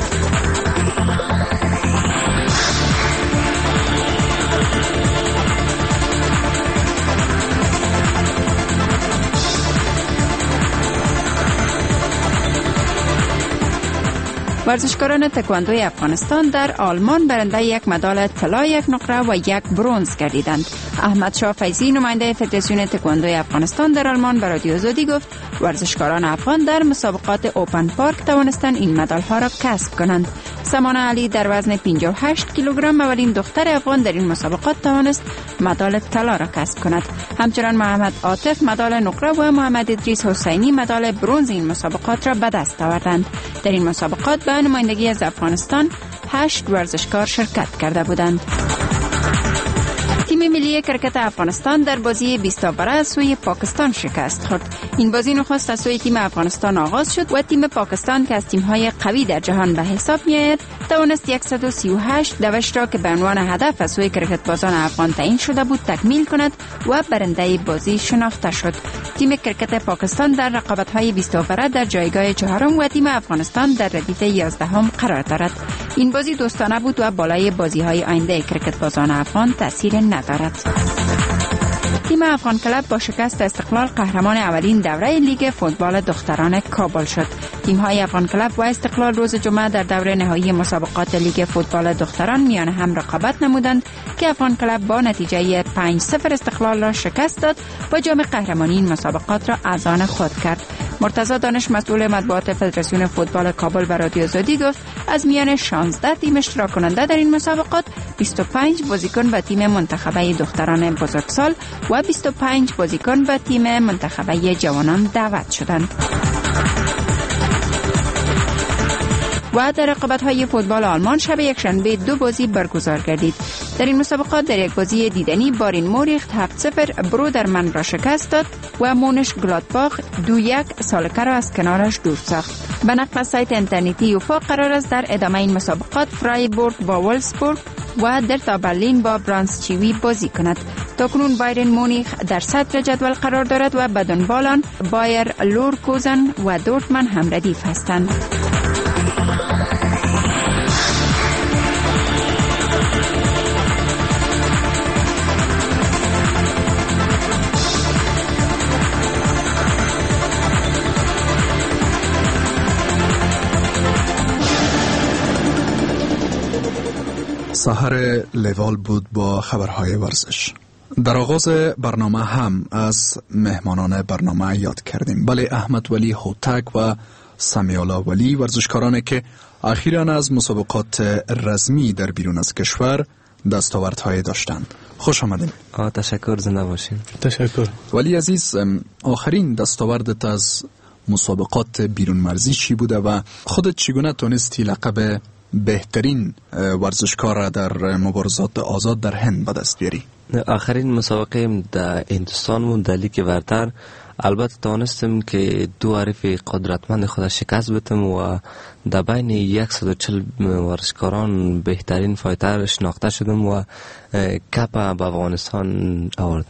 ورزشکاران تکواندوی افغانستان در آلمان برنده یک مدال طلا، یک نقره و یک برنز گردیدند. احمد شاه فیضی نماینده فدراسیون تکواندوی افغانستان در آلمان به رادیو آزادی گفت ورزشکاران افغان در مسابقات اوپن پارک توانستند این مدال ها را کسب کنند. سمانه علی در وزن پنجاه و هشت کیلوگرم اولین دختر افغان در این مسابقات توانست مدال طلا را کسب کند. همچنان محمد عاطف مدال نقره و محمد ادریس حسینی مدال برنز این مسابقات را به دست آوردند. در این مسابقات به نمایندگی از افغانستان هشت ورزشکار شرکت کرده بودند. تیم تیم ملی کرکت افغانستان در بازی بیست اوره از سوی پاکستان شکست خورد. این بازی نخست از سوی تیم افغانستان آغاز شد و تیم پاکستان که از تیم‌های قوی در جهان به حساب می‌آید توانست صد و سی و هشت دوش را که به عنوان هدف از سوی کرکت بازان افغان تعیین شده بود تکمیل کند و برنده بازی شناخته شد. تیم کرکت پاکستان در رقابت‌های بیست اوره در جایگاه چهارم و تیم افغانستان در ردیف یازدهم قرار دارد. این بازی دوستانه بود و بالای بازی‌های آینده کرکت بازان افغان تاثیر ندارد. تیم افغان کلب با شکست استقلال قهرمان اولین دوره لیگ فوتبال دختران کابل شد. تیم‌های افغان کلب و استقلال روز جمعه در دوره نهایی مسابقات لیگ فوتبال دختران میان هم رقابت نمودند که افغان کلب با نتیجه پنج صفر استقلال را شکست داد و جام قهرمانی این مسابقات را از آن خود کرد. مرتضی دانش مسئول مطبوعات فدراسیون فوتبال کابل به رادیو آزادی گفت از میان شانزده تیم اشتراک کننده در این مسابقات بیست و پنج بازیکن به تیم منتخبه دختران بزرگسال و بیست و پنج بازیکن به تیم منتخبه جوانان دعوت شدند. و در رقابت‌های فوتبال آلمان شب یکشنبه دو بازی برگزار گردید. در این مسابقات در یک بازی دیدنی بارین موریخت هفت صفر برودرمن را شکست داد و مونش گلادباخ دو یک سالکه را از کنارش دور ساخت. به نقل سایت اینترنتی یوفا قرار است در ادامه این مسابقات فرایبورگ با ولفسبورگ و درتا برلین با برانسچیوی بازی کند. تاکنون بایرن مونیخ در صدر جدول قرار دارد و به دنبال آن بایر لورکوزن و دورتمن هم ردیف هستند. سحر لیوال بود با خبرهای ورزش. در آغاز برنامه هم از مهمانان برنامه یاد کردیم. بله، احمد ولی هوتک و سمیالا ولی ورزشکارانی که اخیراً از مسابقات رسمی در بیرون از کشور دستاوردهای داشتند. خوش آمدین. تشکر، زنده باشین. تشکر. ولی عزیز، آخرین دستاوردت از مسابقات بیرون مرزی چی بوده و خودت چگونه تونستی لقب بهترین ورزشکار در مبارزات آزاد در هند به دست بیاری؟ آخرین مسابقه در هندوستان بود، در لیگ برتر. البته توانستم که دو حریف قدرتمند خود شکست بدم و در بین صد و چهل ورزشکاران بهترین فایتر شناخته شدم و کپ به افغانستان آوردم.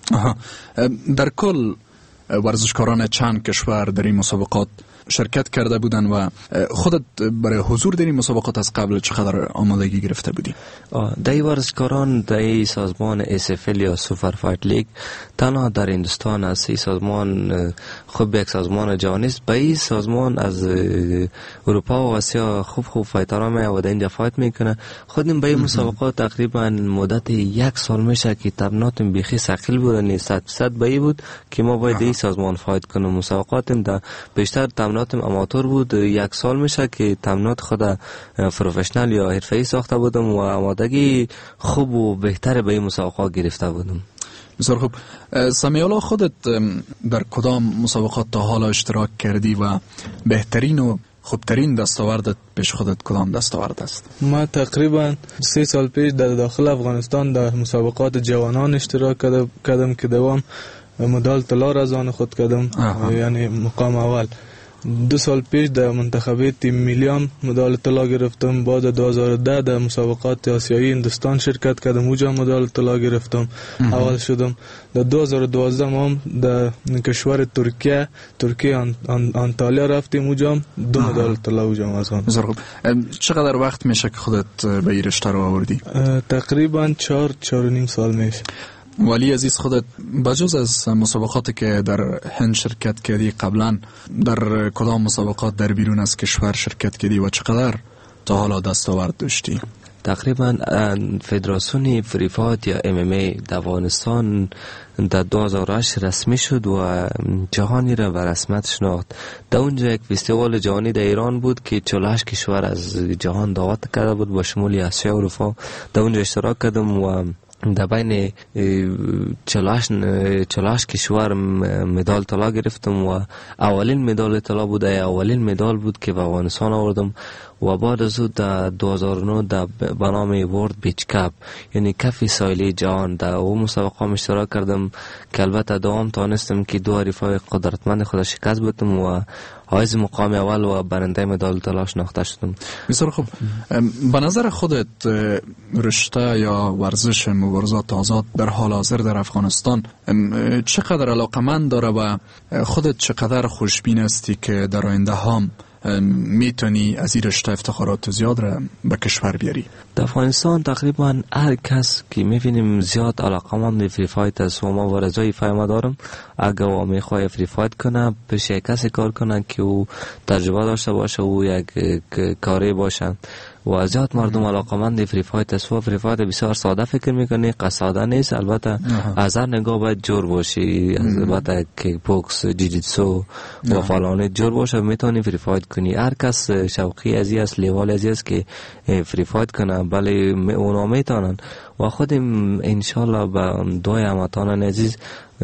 در کل ورزشکاران چند کشور در این مسابقات شرکت کرده بودن و خودت برای حضور در این مسابقات از قبل چقدر آمادگی گرفته بودی؟ در این ورزشکاران در این سازمان اس اف ال یا سوپر فایت لیگ تنها در هندوستان از این سازمان خوب یک سازمان جهانی است. به این سازمان از اروپا و آسیا خوب خوب فایترها می و در اینجا فایت میکنه. خودم به این مسابقات تقریبا مدت یک سال میشه که تمریناتم بیخی ثقیل بود، صد درصد به این بود که ما باید این سازمان فایت کنم. مسابقاتم در بیشتر تمریناتم اماتور بود. یک سال میشه که تمرینات خود پروفشنال یا حرفه‌ای ساخته بودم و آمادگی خوب و بهتر به این مسابقات گرفته بودم. بسیار خوب. سمیالا، خودت در کدام مسابقات تا حالا اشتراک کردی و بهترین و خوبترین دستاوردت پیش خودت کدام دستاورد است؟ ما تقریبا سه سال پیش در داخل افغانستان در مسابقات جوانان اشتراک کردم که دوام مدال طلا را از آن خود کردم، یعنی مقام اول. دو سال پیش در منتخبه تیم ملی مدال طلا گرفتم. بعد دو هزار و ده در مسابقات آسیایی هندوستان شرکت کردم، اونجا مدال طلا گرفتم، اول شدم. در دو هزار و دوازده هم در کشور ترکیه ترکیه آن، آن، آنتالیا رفتیم، اونجا دو مدال طلا اونجا از آن. بسیار خوب. چقدر وقت میشه که خودت به این رشته رو آوردی؟ تقریبا چهار چهار و نیم سال میشه. ولی عزیز، خودت بجز از مسابقاتی که در هند شرکت کردی قبلا در کدام مسابقات در بیرون از کشور شرکت کردی و چقدر تا حالا دستاورد داشتی؟ تقریبا فدراسیون فری فایت یا ام ام ای در افغانستان در دو هزار و هشت رسمی شد و جهانی را به رسمیت شناخت. در اونجا یک فستیوال جهانی در ایران بود که چهل و هشت کشور از جهان دعوت کرده بود با شمول آسیا و اروپا. در اونجا اشتراک کردم و در بین چهل و هشت کشور مدال طلا گرفتم و اولین مدال طلا بود. اولین مدال بود که به افغانستان آوردم و بعد از او در دو هزار و نه در به نام ورد بیچ کپ یعنی کف ساحلی جهان در او مسابقه اشتراک کردم که البته دوام تانستم که دو حریفای قدرتمند خود شکست بدم و حائز مقام اول و برنده مدال طلا شناخته شدم. بسیار خوب. به نظر خودت رشته یا ورزش مبارزات آزاد در حال حاضر در افغانستان چقدر علاقمند داره و خودت چقدر خوشبین هستی که در آینده هم میتونی از این رشته افتخارات زیاد را به کشور بیاری؟ در افغانستان تقریبا هر کس که میبینیم زیاد علاقمند فری فایت است و ما ورزای فایما دارم. اگر او میخواد فری فایت کنه پیش یک کسی کار کنه که او تجربه داشته باشه و یک کاری باشه و زیاد مردم علاقمند فری فایت است و فری فایت بسیار ساده فکر میکنه، قصاده نیست. البته از هر نگاه باید جور باشی، البته کیک بوکس، جیجیتسو و فلانه جور باشه میتونی فری فایت کنی. هر کس شوقی ازی است، لیوال ازی است که فری فایت کنه، بله اونا میتونن و خودم انشالله با دوی همتان عزیز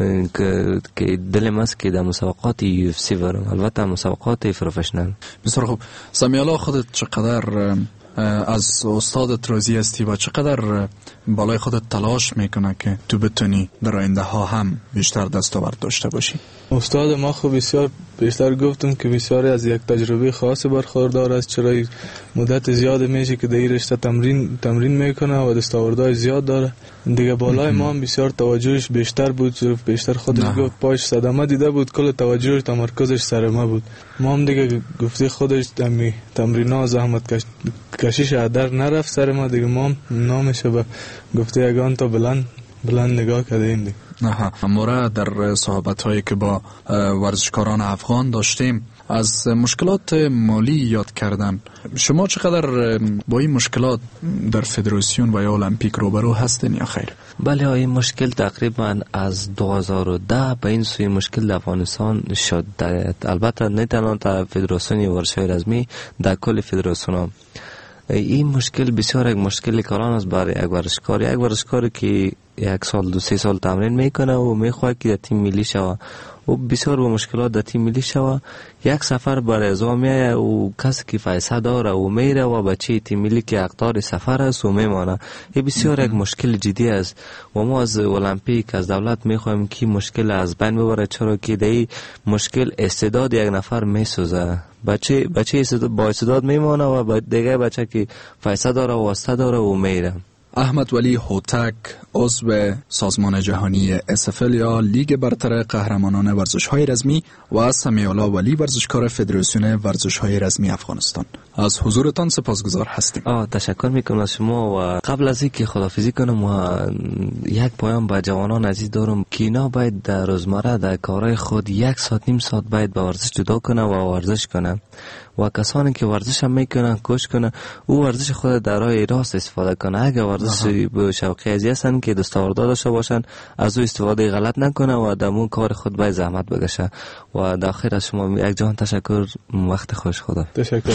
که که دلم است که در مسابقات یو اف سی برم، البته مسابقات پروفشنال. بسیار خوب. سمیالا خودت چقدر از استادت راضی هستی و چقدر بالای خودت تلاش میکنه که تو بتونی در آینده ها هم بیشتر دستاورد داشته باشی؟ استاد ما خب بسیار بیشتر گفتم که بسیار از یک تجربه خاص برخوردار است، چرا مدت زیاد میشه که در این رشته تمرین تمرین میکنه و دستاوردهای زیاد داره. دیگه بالای ما هم بسیار توجهش بیشتر بود، بیشتر خودش گفت پاش صدمه دیده بود، کل توجهش تمرکزش سر ما بود. ما هم دیگه گفتی خودش تمی تمرینا زحمت کش کشیش در نرفت سر ما دیگه، ما هم نامشه به گفتی اگان تا بلند بلند نگاه کردیم دیگه. نه ما در صحبت هایی که با ورزشکاران افغان داشتیم از مشکلات مالی یاد کردن. شما چقدر با این مشکلات در فدراسیون و یا المپیک روبرو هستین یا خیر؟ بله این مشکل تقریبا از دو هزار و ده به این سوی مشکل در افغانستان شد. البته نه تنها در فدراسیون ورزش‌های رزمی، در کل فدراسیون ها این مشکل بسیار یک مشکل کلان است برای یک ورزشکار. یک ورزشکار که یک سال دو سه سال تمرین میکنه و میخواد که در تیم ملی شوه و بسیار با مشکلات در تیم ملی شوه، یک سفر برای ازا میایه و کسی که پیسه داره و میره و بچه تیم ملی که حقدار سفر است و میمانه. این بسیار یک مشکل جدی است و ما از المپیک از دولت میخوایم که مشکل از بین ببره، چرا که در این مشکل استعداد یک نفر میسوزه. بچه بچه استعداد با استعداد میمانه و دیگه بچه که پیسه داره و واسطه داره و میره. احمد ولی هوتک عضو سازمان جهانی اس اف ال یا لیگ برتر قهرمانان ورزش‌های رزمی و سمیالا ولی ورزشکار فدراسیون ورزش‌های رزمی افغانستان، از حضورتان سپاسگزار هستیم. آه تشکر میکنم از شما و قبل از اینکه خداحافظی کنم و یک پیام به جوانان عزیز دارم که اینا باید در روزمره در کارهای خود یک ساعت نیم ساعت باید به ورزش جدا کنه و ورزش کنه و کسانی که ورزش هم میکنن کوشش کنه او ورزش خود در راه راست استفاده کنه. اگر ورزش به شوقی ازی هستن که دستاورد داشته باشن از او استفاده غلط نکنه و در اون کار خود باید زحمت بکشه. و در آخر از شما یک جان تشکر، وقت خوش. خدا تشکر.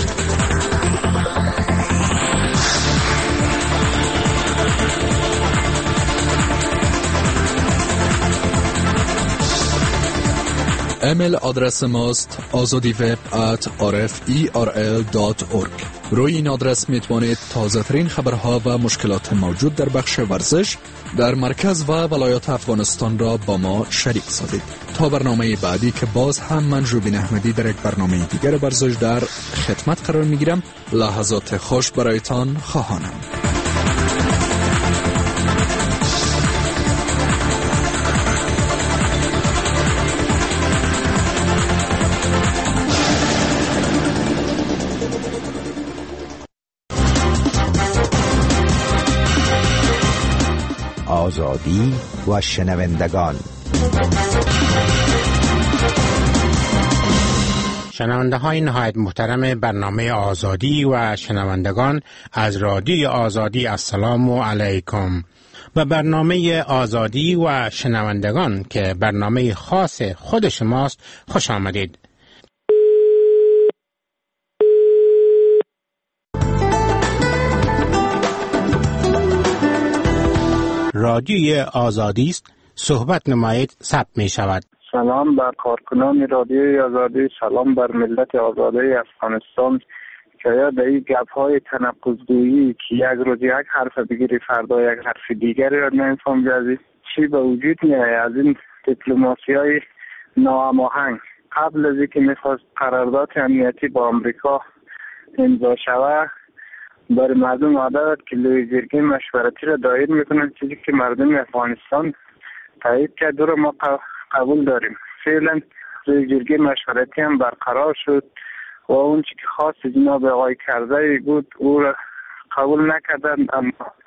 ایمیل آدرس ماست آزادی وب ات آر اف ای آر ال دات اورگ. روی این آدرس میتوانید تازه ترین خبرها و مشکلات موجود در بخش ورزش در مرکز و ولایات افغانستان را با ما شریک سازید. تا برنامه بعدی که باز هم من روبین احمدی در یک برنامه دیگر ورزش در خدمت قرار میگیرم. لحظات خوش برایتان خواهانم. آزادی و شنوندگان. شنونده های نهایت محترم برنامه آزادی و شنوندگان از رادیوی آزادی، السلام علیکم. و برنامه آزادی و شنوندگان که برنامه خاص خود شماست خوش آمدید. رادیوی آزادی است، صحبت نمایید ثبت می شود. سلام بر کارکنان رادیوی آزادی، سلام بر ملت آزادی افغانستان آمریکایی ها در این گپ های تناقض‌گویی که یک روز یک حرف بگیری فردا یک حرف دیگری را نمیفهم جزی چی به وجود میاد از این دیپلماسی های ناهماهنگ. قبل از اینکه میخواست قرارداد امنیتی با آمریکا امضا شود برای مردم وعده داد که لوی جرگه مشورتی را دایر میکنن، چیزی که مردم افغانستان تایید کرد رو ما قبول داریم. فعلا لوی جرگه مشورتی هم برقرار شد و اون چی که خواست جناب آقای کرزی بود او را قبول نکردن، اما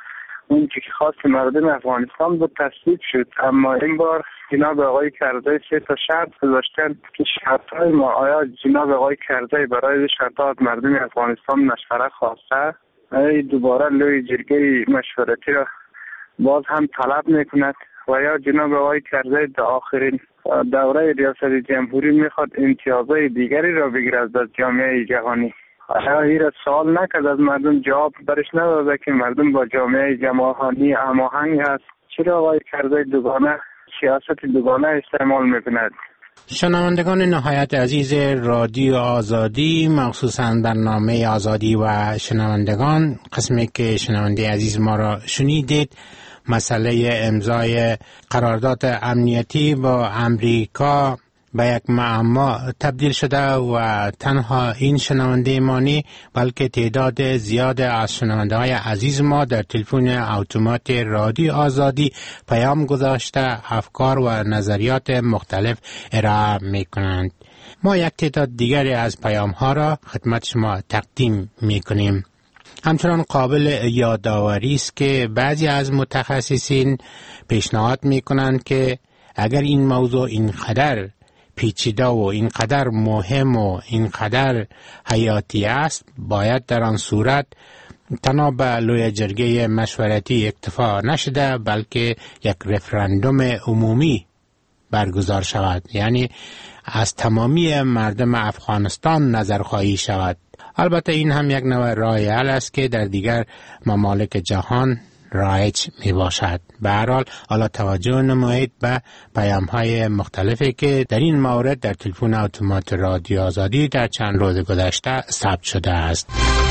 اون چی که خواست مردم افغانستان بود تصویب شد. اما این بار جناب آقای کرزی سه تا شرط گذاشتن که شرطهای ما آیا جناب آقای کرزی برای شرطات مردم افغانستان مشوره خواسته دوباره لوی جرگه مشورتی را باز هم طلب میکند و یا جناب آقای کرزی در آخرین دوره ریاست جمهوری میخواد امتیازهای دیگری را بگیرد از جامعه جهانی. آیا این را سوال نکرد از مردم، جواب برش نداده که مردم با جامعه جهانی هماهنگ هست؟ چرا آقای کرزی دوگانه سیاست دوگانه استعمال میکند؟ شنوندگان نهایت عزیز رادیو آزادی، مخصوصاً برنامه آزادی و شنوندگان، قسمی که شنونده عزیز ما را شنیدید، مسئله امضای قرارداد امنیتی با امریکا به یک معما تبدیل شده و تنها این شنونده ما نی بلکه تعداد زیاد از شنونده های عزیز ما در تلفن اتومات رادیو آزادی پیام گذاشته افکار و نظریات مختلف ارائه می کنند. ما یک تعداد دیگری از پیام ها را خدمت شما تقدیم می کنیم. همچنان قابل یادآوری است که بعضی از متخصصین پیشنهاد می کنند که اگر این موضوع اینقدر پیچیده و اینقدر مهم و اینقدر حیاتی است، باید در آن صورت تنها به لوی جرگه مشورتی اکتفا نشده بلکه یک رفراندوم عمومی برگزار شود، یعنی از تمامی مردم افغانستان نظرخواهی شود. البته این هم یک نوع راه حل است که در دیگر ممالک جهان رایج می باشد. به هر حال حالا توجه نمایید به پیام های مختلفی که در این مورد در تلفن اتومات رادیو آزادی در چند روز گذشته ثبت شده است.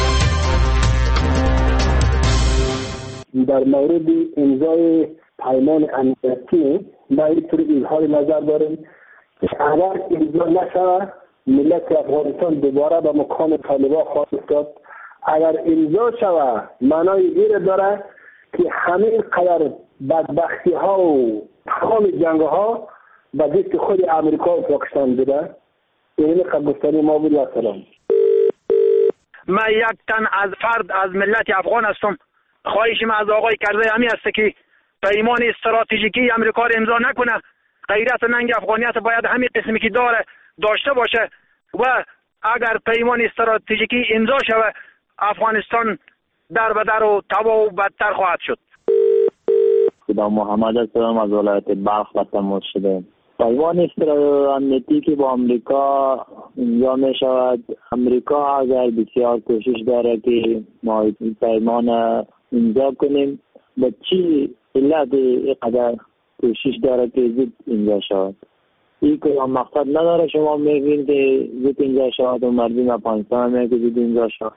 در مورد امضای پیمان امنیتی ما اینطور اظهار نظر داریم که اگر امضا نشود ملت افغانستان دوباره به مقام طالبان خواهد افتاد. اگر امضا شود معنای این داره که همین قدر بدبختی ها و تمام جنگ ها به دست خود امریکا و پاکستان بوده. این قبولستانی ما بود. و سلام. من یک تن از فرد از ملت افغان هستم. خواهش من از آقای کرزی همی است که پیمان استراتژیکی امریکا را امضا نکنه. غیرت و ننگ افغانیت باید همین قسمی که داره داشته باشه و اگر پیمان استراتژیکی امضا شود افغانستان در به در و تباه و بدتر خواهد شد. خدا محمد هستم از ولایت بلخ و تماس شده. پیمان امنیتی که با امریکا امضا می شود، امریکا اگر بسیار کوشش داره که ما این پیمان امضا کنیم، با چی علت اینقدر کوشش داره که زود امضا شود؟ این که مقصد نداره شما میگین که زود امضا شود و مردم افغانستان میگه که زود امضا شود.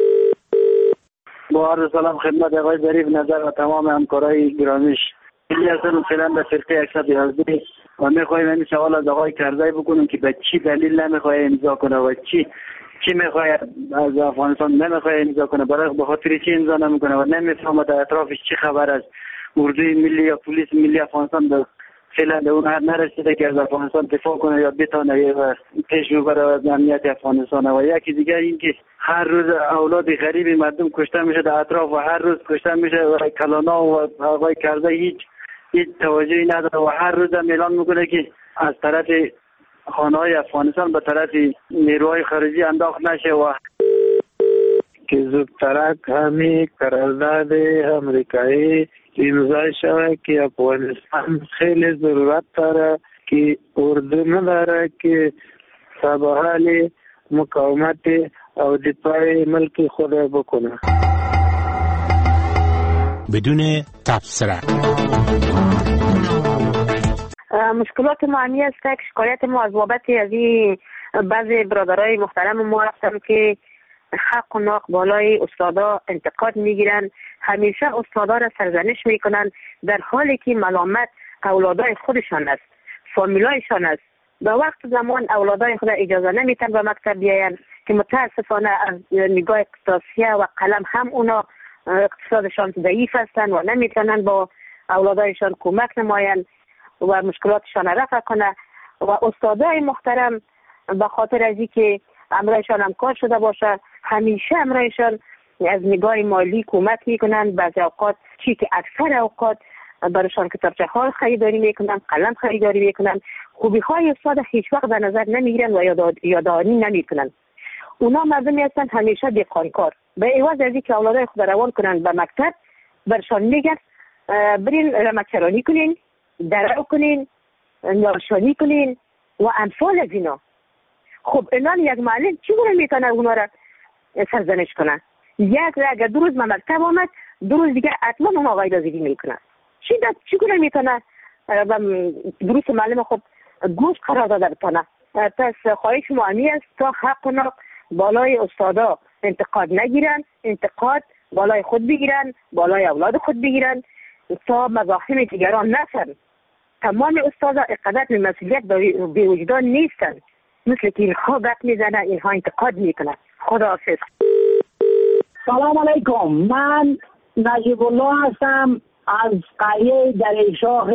با عرض سلام خدمت آقای ظریف نظر و تمام همکارای گرامیش. این اصلا فعلا به فرقه صد و یازده و میخوایم این سوال از آقای کرزی بکنیم که به چی دلیل نمیخواد امضا کنه و چی چی میخواد از افغانستان نمیخواد امضا کنه، برای به خاطر چی امضا نمیکنه و نمیفهمه در اطرافش چی خبر است. اردوی ملی یا پلیس ملی افغانستان فعلا به اون حد نرسیده که از افغانستان دفاع کنه یا بتونه و پیش ببره از امنیت افغانستان. و یکی دیگر این که هر روز اولاد غریبی مردم کشته میشه در اطراف و هر روز کشته میشه و کلانا و آقای کرزی هیچ هیچ توجهی نداره و هر روز هم اعلان میکنه که از طرف خانه‌های افغانستان به طرف نیروهای خارجی انداخت نشه و که زودترک همی قرارداد امریکایی امضا شود که افغانستان خیلی ضرورت داره که اردو نداره که سبحال مقاومت او دفاع ملک خود بکنه بدون تبصره. مشکلات ما همی است که شکایت ما از بابت از این بعضی برادرای محترم ما هستن که حق و ناق بالای استادا انتقاد میگیرن، همیشه استادا را سرزنش میکنن، در حالی که ملامت اولادای خودشان است، فامیلایشان است. در وقت زمان اولادای خود اجازه نمیتن به مکتب بیاین که متاسفانه از نگاه اقتصادی و قلم هم اونا اقتصادشان ضعیف هستند و نمیتونن با اولادایشان کمک نماین و مشکلاتشان رفع کنه. و استادای محترم به خاطر از اینکه امرایشان هم کار شده باشه، همیشه امرایشان از نگاه مالی کمک میکنن. بعضی اوقات چی که اکثر اوقات برایشان کتابچه ها خریداری میکنن، قلم خریداری میکنن. خوبی های استاد هیچ وقت در نظر نمیگیرن و یادآوری نمیکنن. اونا مردمی هستن همیشه دهقانکار. به عوض از اینکه اولادای خود روان کنن به مکتب، برشان میگن برین رمکچرانی کنین، درو کنین، نارشانی کنین و امثال از اینا. خب اینان یک معلم چگونه میتونه اونا را سرزنش کنه؟ یک اگر دو روز مکتب آمد، دو روز دیگه حتما اون آقای دازیدی میکنه. چی داد چگونه میتونه دروس معلم خب گوش قرار داده بتونه؟ پس خواهش معنی است تا حق و ناق بالای استادا انتقاد نگیرن، انتقاد بالای خود بگیرن، بالای اولاد خود بگیرن تا مزاحم دیگران نشن. تمام استادا اقدر به مسئولیت به وجدان نیستن، مثل که اینها گپ میزنن، اینها انتقاد میکنن. خداحافظ. سلام علیکم، من نجیب الله هستم از قریه دریشاه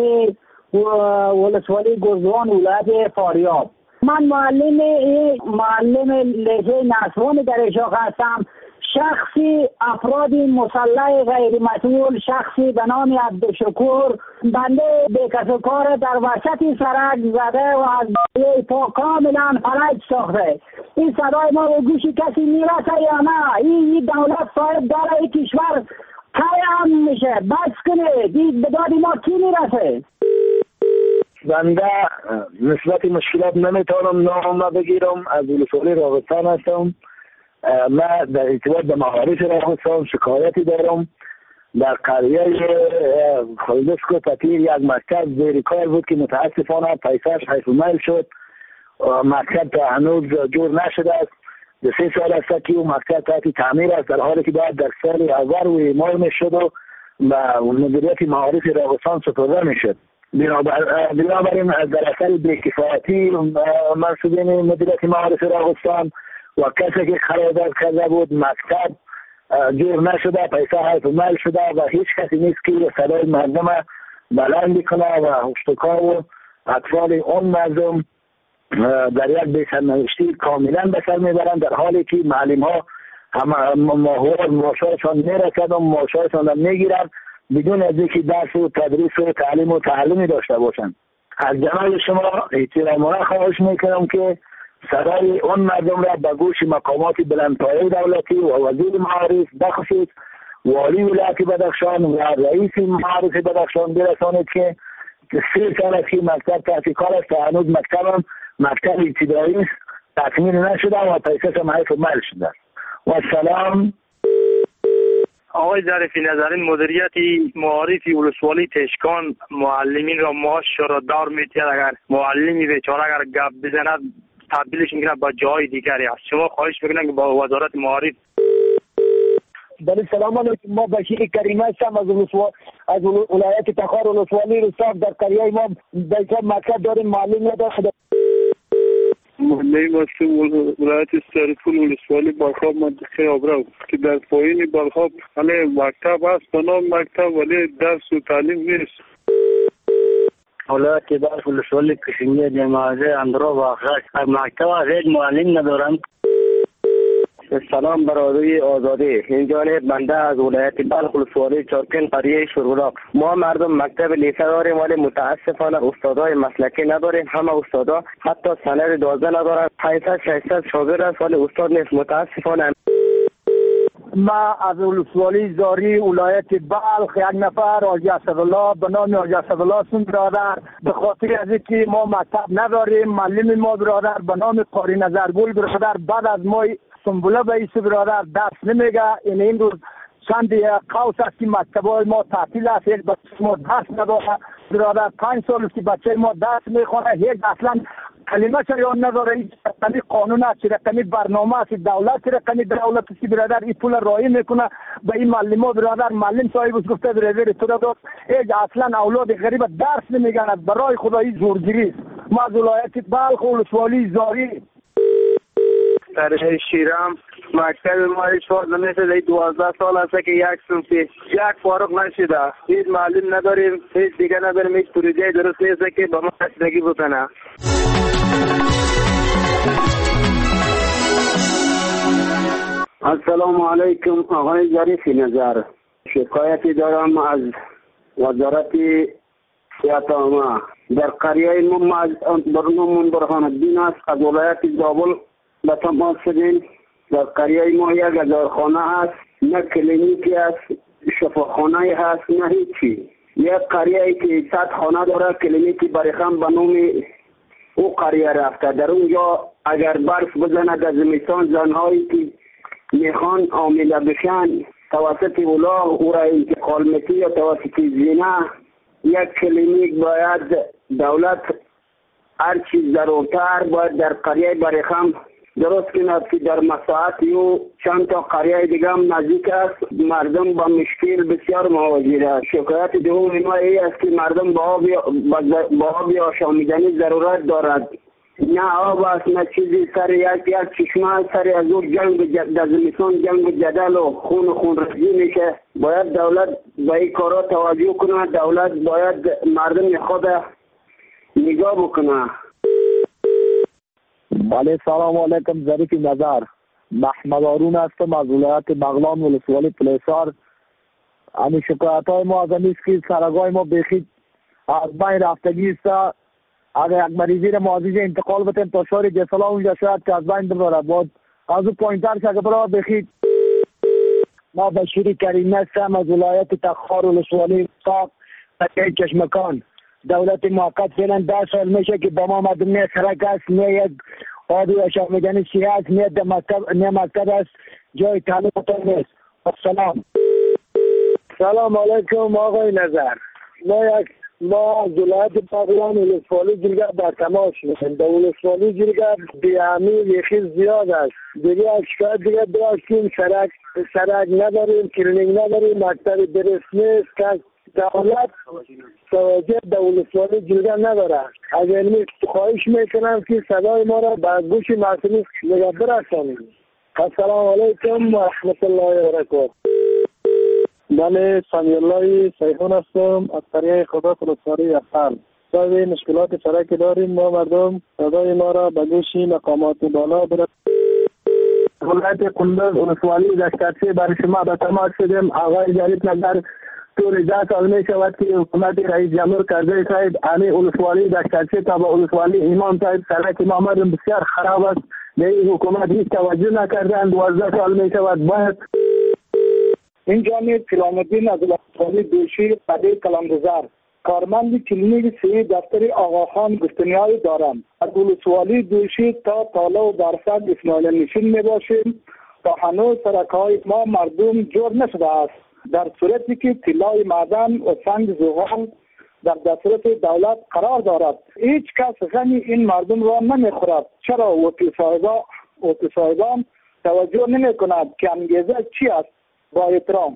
ولسوالی گرزوان ولایت فاریاب. من معلم معلم لیسه نسوان دریشاه هستم. شخصی افراد مسلح غیر مسئول، شخصی به نام عبدالشکور بنده بیکس کار در وسط سرک زده و از بالای پا کاملا فلج ساخته. این صدای ما به گوش کسی میرسه یا نه؟ این, این دولت صاحب داره این کشور قایم میشه، بس کنه. به داد ما کی میرسه؟ بنده نسبت مشکلات نمیتونم نام بگیرم. از ولسوالی راغستان هستم. من در ارتباط به معارف راغستان شکایتی دارم. در قریه خلدسکو تطیر یک مکتب زیر کار بود که متاسفانه پیسش حیث میل شد. مکتب تا هنوز جور نشده است. در سه سال است که اون مکتب تحت تعمیر است، در حالی که باید در سال اول و ایمار میشد و مدیریت معارف راغستان سپرده میشد. بنابراین در اثر بی‌کفایتی منصوبین مدیریت معارف راغستان و کسی که قرارداد کرده بود مکتب جور نشده، پیسه حیث میل شده و هیچ کسی نیست که صدای مردم بلند کنه و اشتکا و اطفال اون مردم در یک بی‌سرنوشتی کاملا به سر میبرند، در حالی که معلم ها هم معاشهایشان میرسد و معاشهایشان را میگیرند بدون از اینکه درس و تدریس و تعلیم و تعلمی داشته باشند. از جناب شما احترامانه خواهش میکنم که صدای اون مردم را به گوش مقامات بلندپایه دولتی و وزیر معارف، بخصوص والی ولایت بدخشان و رئیس معارف بدخشان برسانید که سه سال است که مکتب تحت کار است تا هنوز مکتبم مکتب ابتدایی است، تکمیل نشده و پیسش هم حیث مل شده. و سلام. آقای ظریفی، نظرین مدیریت معارف ولسوالی تشکان معلمین را معاش را دار میتید. اگر معلمی بیچاره اگر گپ بزند تبدیلش میکنه با جای دیگری است. شما خواهش میکنم که با وزارت معارف. بله سلام علیکم. ما بشیر کریم هستم از ولسوالی از ولایت تخار ولسوالی رساب. در قریه ما در مکتب داریم، معلم نداره. محله مسئول ولایت سرپول ولسوالی بلخاب منطقه آبرو که در پایین بلخاب علی مکتب است به نام مکتب ولی درس و تعلیم نیست. ولایت در ولسوالی کشنگی جماعه اندرو واقعه مکتب هیچ معلم ندارند. سلام برادری آزادی، اینجا بنده از ولایت بلخ ولسوالی چارکن قریه شوربلاق. ما مردم مکتب لیسه داریم ولی متاسفانه استادای مسلکی نداریم. همه استادا حتی سند دوازده ندارن. پانصد ششصد شاگرد است ولی استاد نیست. متاسفانه ما از ولسوالی زاری ولایت بلخ یک نفر آجی اسدالله به نام آجی اسدالله سون برادر، به خاطر از اینکه ما مکتب نداریم معلم ما برادر به نام قاری نظرگل برادر بعد از ما سنبوله به ایسی برادر دست نمیگه. این این روز چند قوس است که مکتبای ما تعطیل است، یک بچه ما درس نداره برادر. پنج سال است که بچه ما درس میخونه، هیچ اصلا کلمه چرا یاد نداره؟ این رقمی قانون است، رقمی برنامه است دولت، رقمی دولت سی برادر این پول رایی میکنه به این معلم برادر. معلم صاحب از گفته برادر تو داد ایج اصلا اولاد غریب درس نمیگن، برای خدایی زورگیری است. ما از ولایت بلخ ولسوالی زاری در شیرام مکتب ما شاد نمیشه. دوازده سال است که یک صنفی یک فارغ نشده، هیچ معلم نداریم، هیچ دیگه نداریم، هیچ پروژه درست نیست که به ما رسیدگی بکنه. السلام علیکم آقای ظریف نظر. شکایتی دارم از وزارت صحت عامه. در قریه ما از برنامه برهان الدین است، از ولایت زابل به تماس شدیم. در قریه ما یک هزار خانه است، نه کلینیکی است، شفاخانه هست، نه هیچی. یک قریه که صد خانه داره، کلینیکی بریخم به نام او قریه رفته. در اونجا اگر برف بزنه در زمستان زنهایی که میخوان عامله بشن توسط اولاغ او را انتقال میتی یا توسط زینه، یک کلینیک باید دولت هر چیز ضرورتر باید در قریه بریخم درست کند که در مساحت و چند تا قریه دیگه هم نزدیک است. مردم با مشکل بسیار مواجه است. شکایت دوم ما ای است که مردم با آب آشامیدنی ضرورت دارد. نه آب است نه چیزی. سر یک یک چشمه سر از اون جنگ در زمستان جنگ جدل و خون خون رسیدی میشه. باید دولت به این کارا توجه کنه. دولت باید مردم خود نگاه بکنه. بله سلام علیکم ظریف نظر. محمد هارون هستم از ولایت بغلان ولسوالی پلیسار. همین شکایت های ما از همیست که سرگاه ما بخید از بین رفتگی است. اگر یک مریضی را مازیج انتقال بتیم تا شهر جسلا اونجا شاید که از بین ببره بود از اون پایینتر شکر برای بخید. ما بشیری کریم هستم از ولایت تخار ولسوالی ساق تکیه چشمکان. دولت موقت فعلا ده سال میشه که با ما مردم نه سرک است، نه یک آبی آشامیدنی چیه است، نه مکتب نه مکتب است، جای تعلیم نیست. السلام. سلام علیکم آقای نظر. ما یک ما از ولایت بغلان ولسوالی جلگر در تماس میشیم. در ولسوالی جلگر بیامی یخی زیاد است. دیگه از شکایت دیگه داشتیم سرک سرک نداریم، کلینیک نداریم، مکتب درست نیست که دولت توجه در ولسوالی جلگر نداره. از علمی خواهش میکنم که صدای ما را به گوش مسئولی نگه برسانیم. السلام علیکم و رحمت الله و برکاته. بله سمی الله سیحون هستم از قریه خدا ولسوالی اصل. صاحب مشکلات سرکی داریم. ما مردم صدای ما را به گوش مقامات بالا برسانیم. ولایت قندوز ولسوالی دشترچی برای شما به تماس شدیم. آقای ظریف نظر طول ده سال می شود که حکومت رئیس جمهور کرزی صاحب امی ولسوالی دشترچی تا به ولسوالی امام صاحب سرک ما مردم بسیار خراب است. به این حکومت هیچ توجه نکردند. دوازده سال می شود. باید این جانب سلام الدین از ولسوالی دوشی قدیر کلامگذار کارمند کلینیک سی دفتر آقاخان گفتنیایی دارم. از ولسوالی دوشی تا تالا و برفت اسماعیل نشین می باشیم تا هنوز سرکهای ما مردم جور نشده است. در صورتی که طلای معدن و سنگ زغال در دسترس دولت قرار دارد، هیچ کس غم این مردم را نمیخورد. چرا وکیل صاحبان وکیل صاحبان توجه نمی کند که انگیزه چی است؟ با احترام.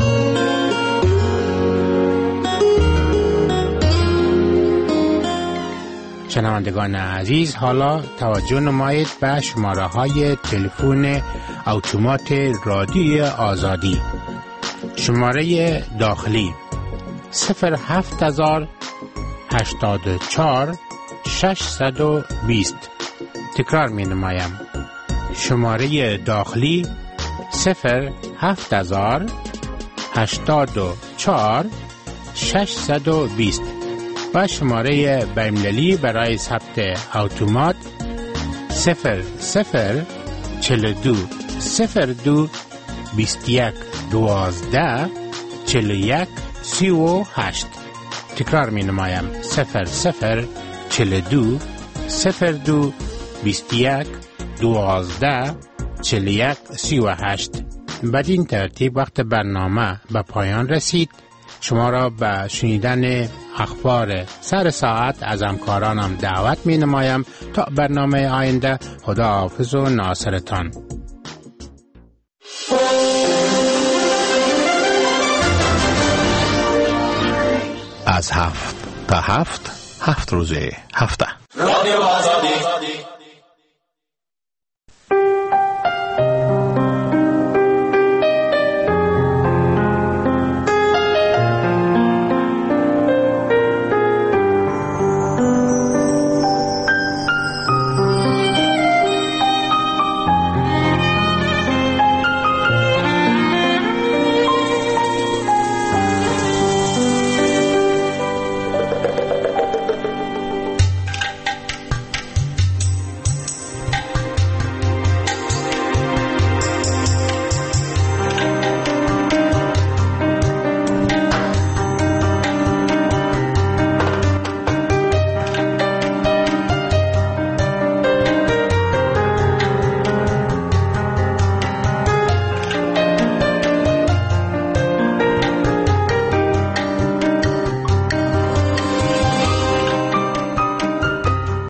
شنوندگان عزیز، حالا توجه نمایید به شماره های تلفن اتومات رادیوی آزادی. شماره داخلی صفر هفت هزار هشتاد و چهار ششصد و بیست. تکرار می نمایم. شماره داخلی صفر هفت هزار هشتاد و چهار ششصد و بیست و شماره بین‌المللی برای ثبت اتومات صفر صفر چهل و دو صفر دو بیست و یک دوازده چهل و یک سی و هشت. تکرار می نمایم. صفر صفر چهل و دو صفر دو بیست و یک دوازده چهل و یک سی و هشت. بدین ترتیب وقت برنامه به پایان رسید. شما را به شنیدن اخبار سر ساعت از همکارانم دعوت می نمایم. تا برنامه آینده، خدا حافظ و ناصرتان. از هفت تا هفت، هفت روزه هفته. رادیو آزادی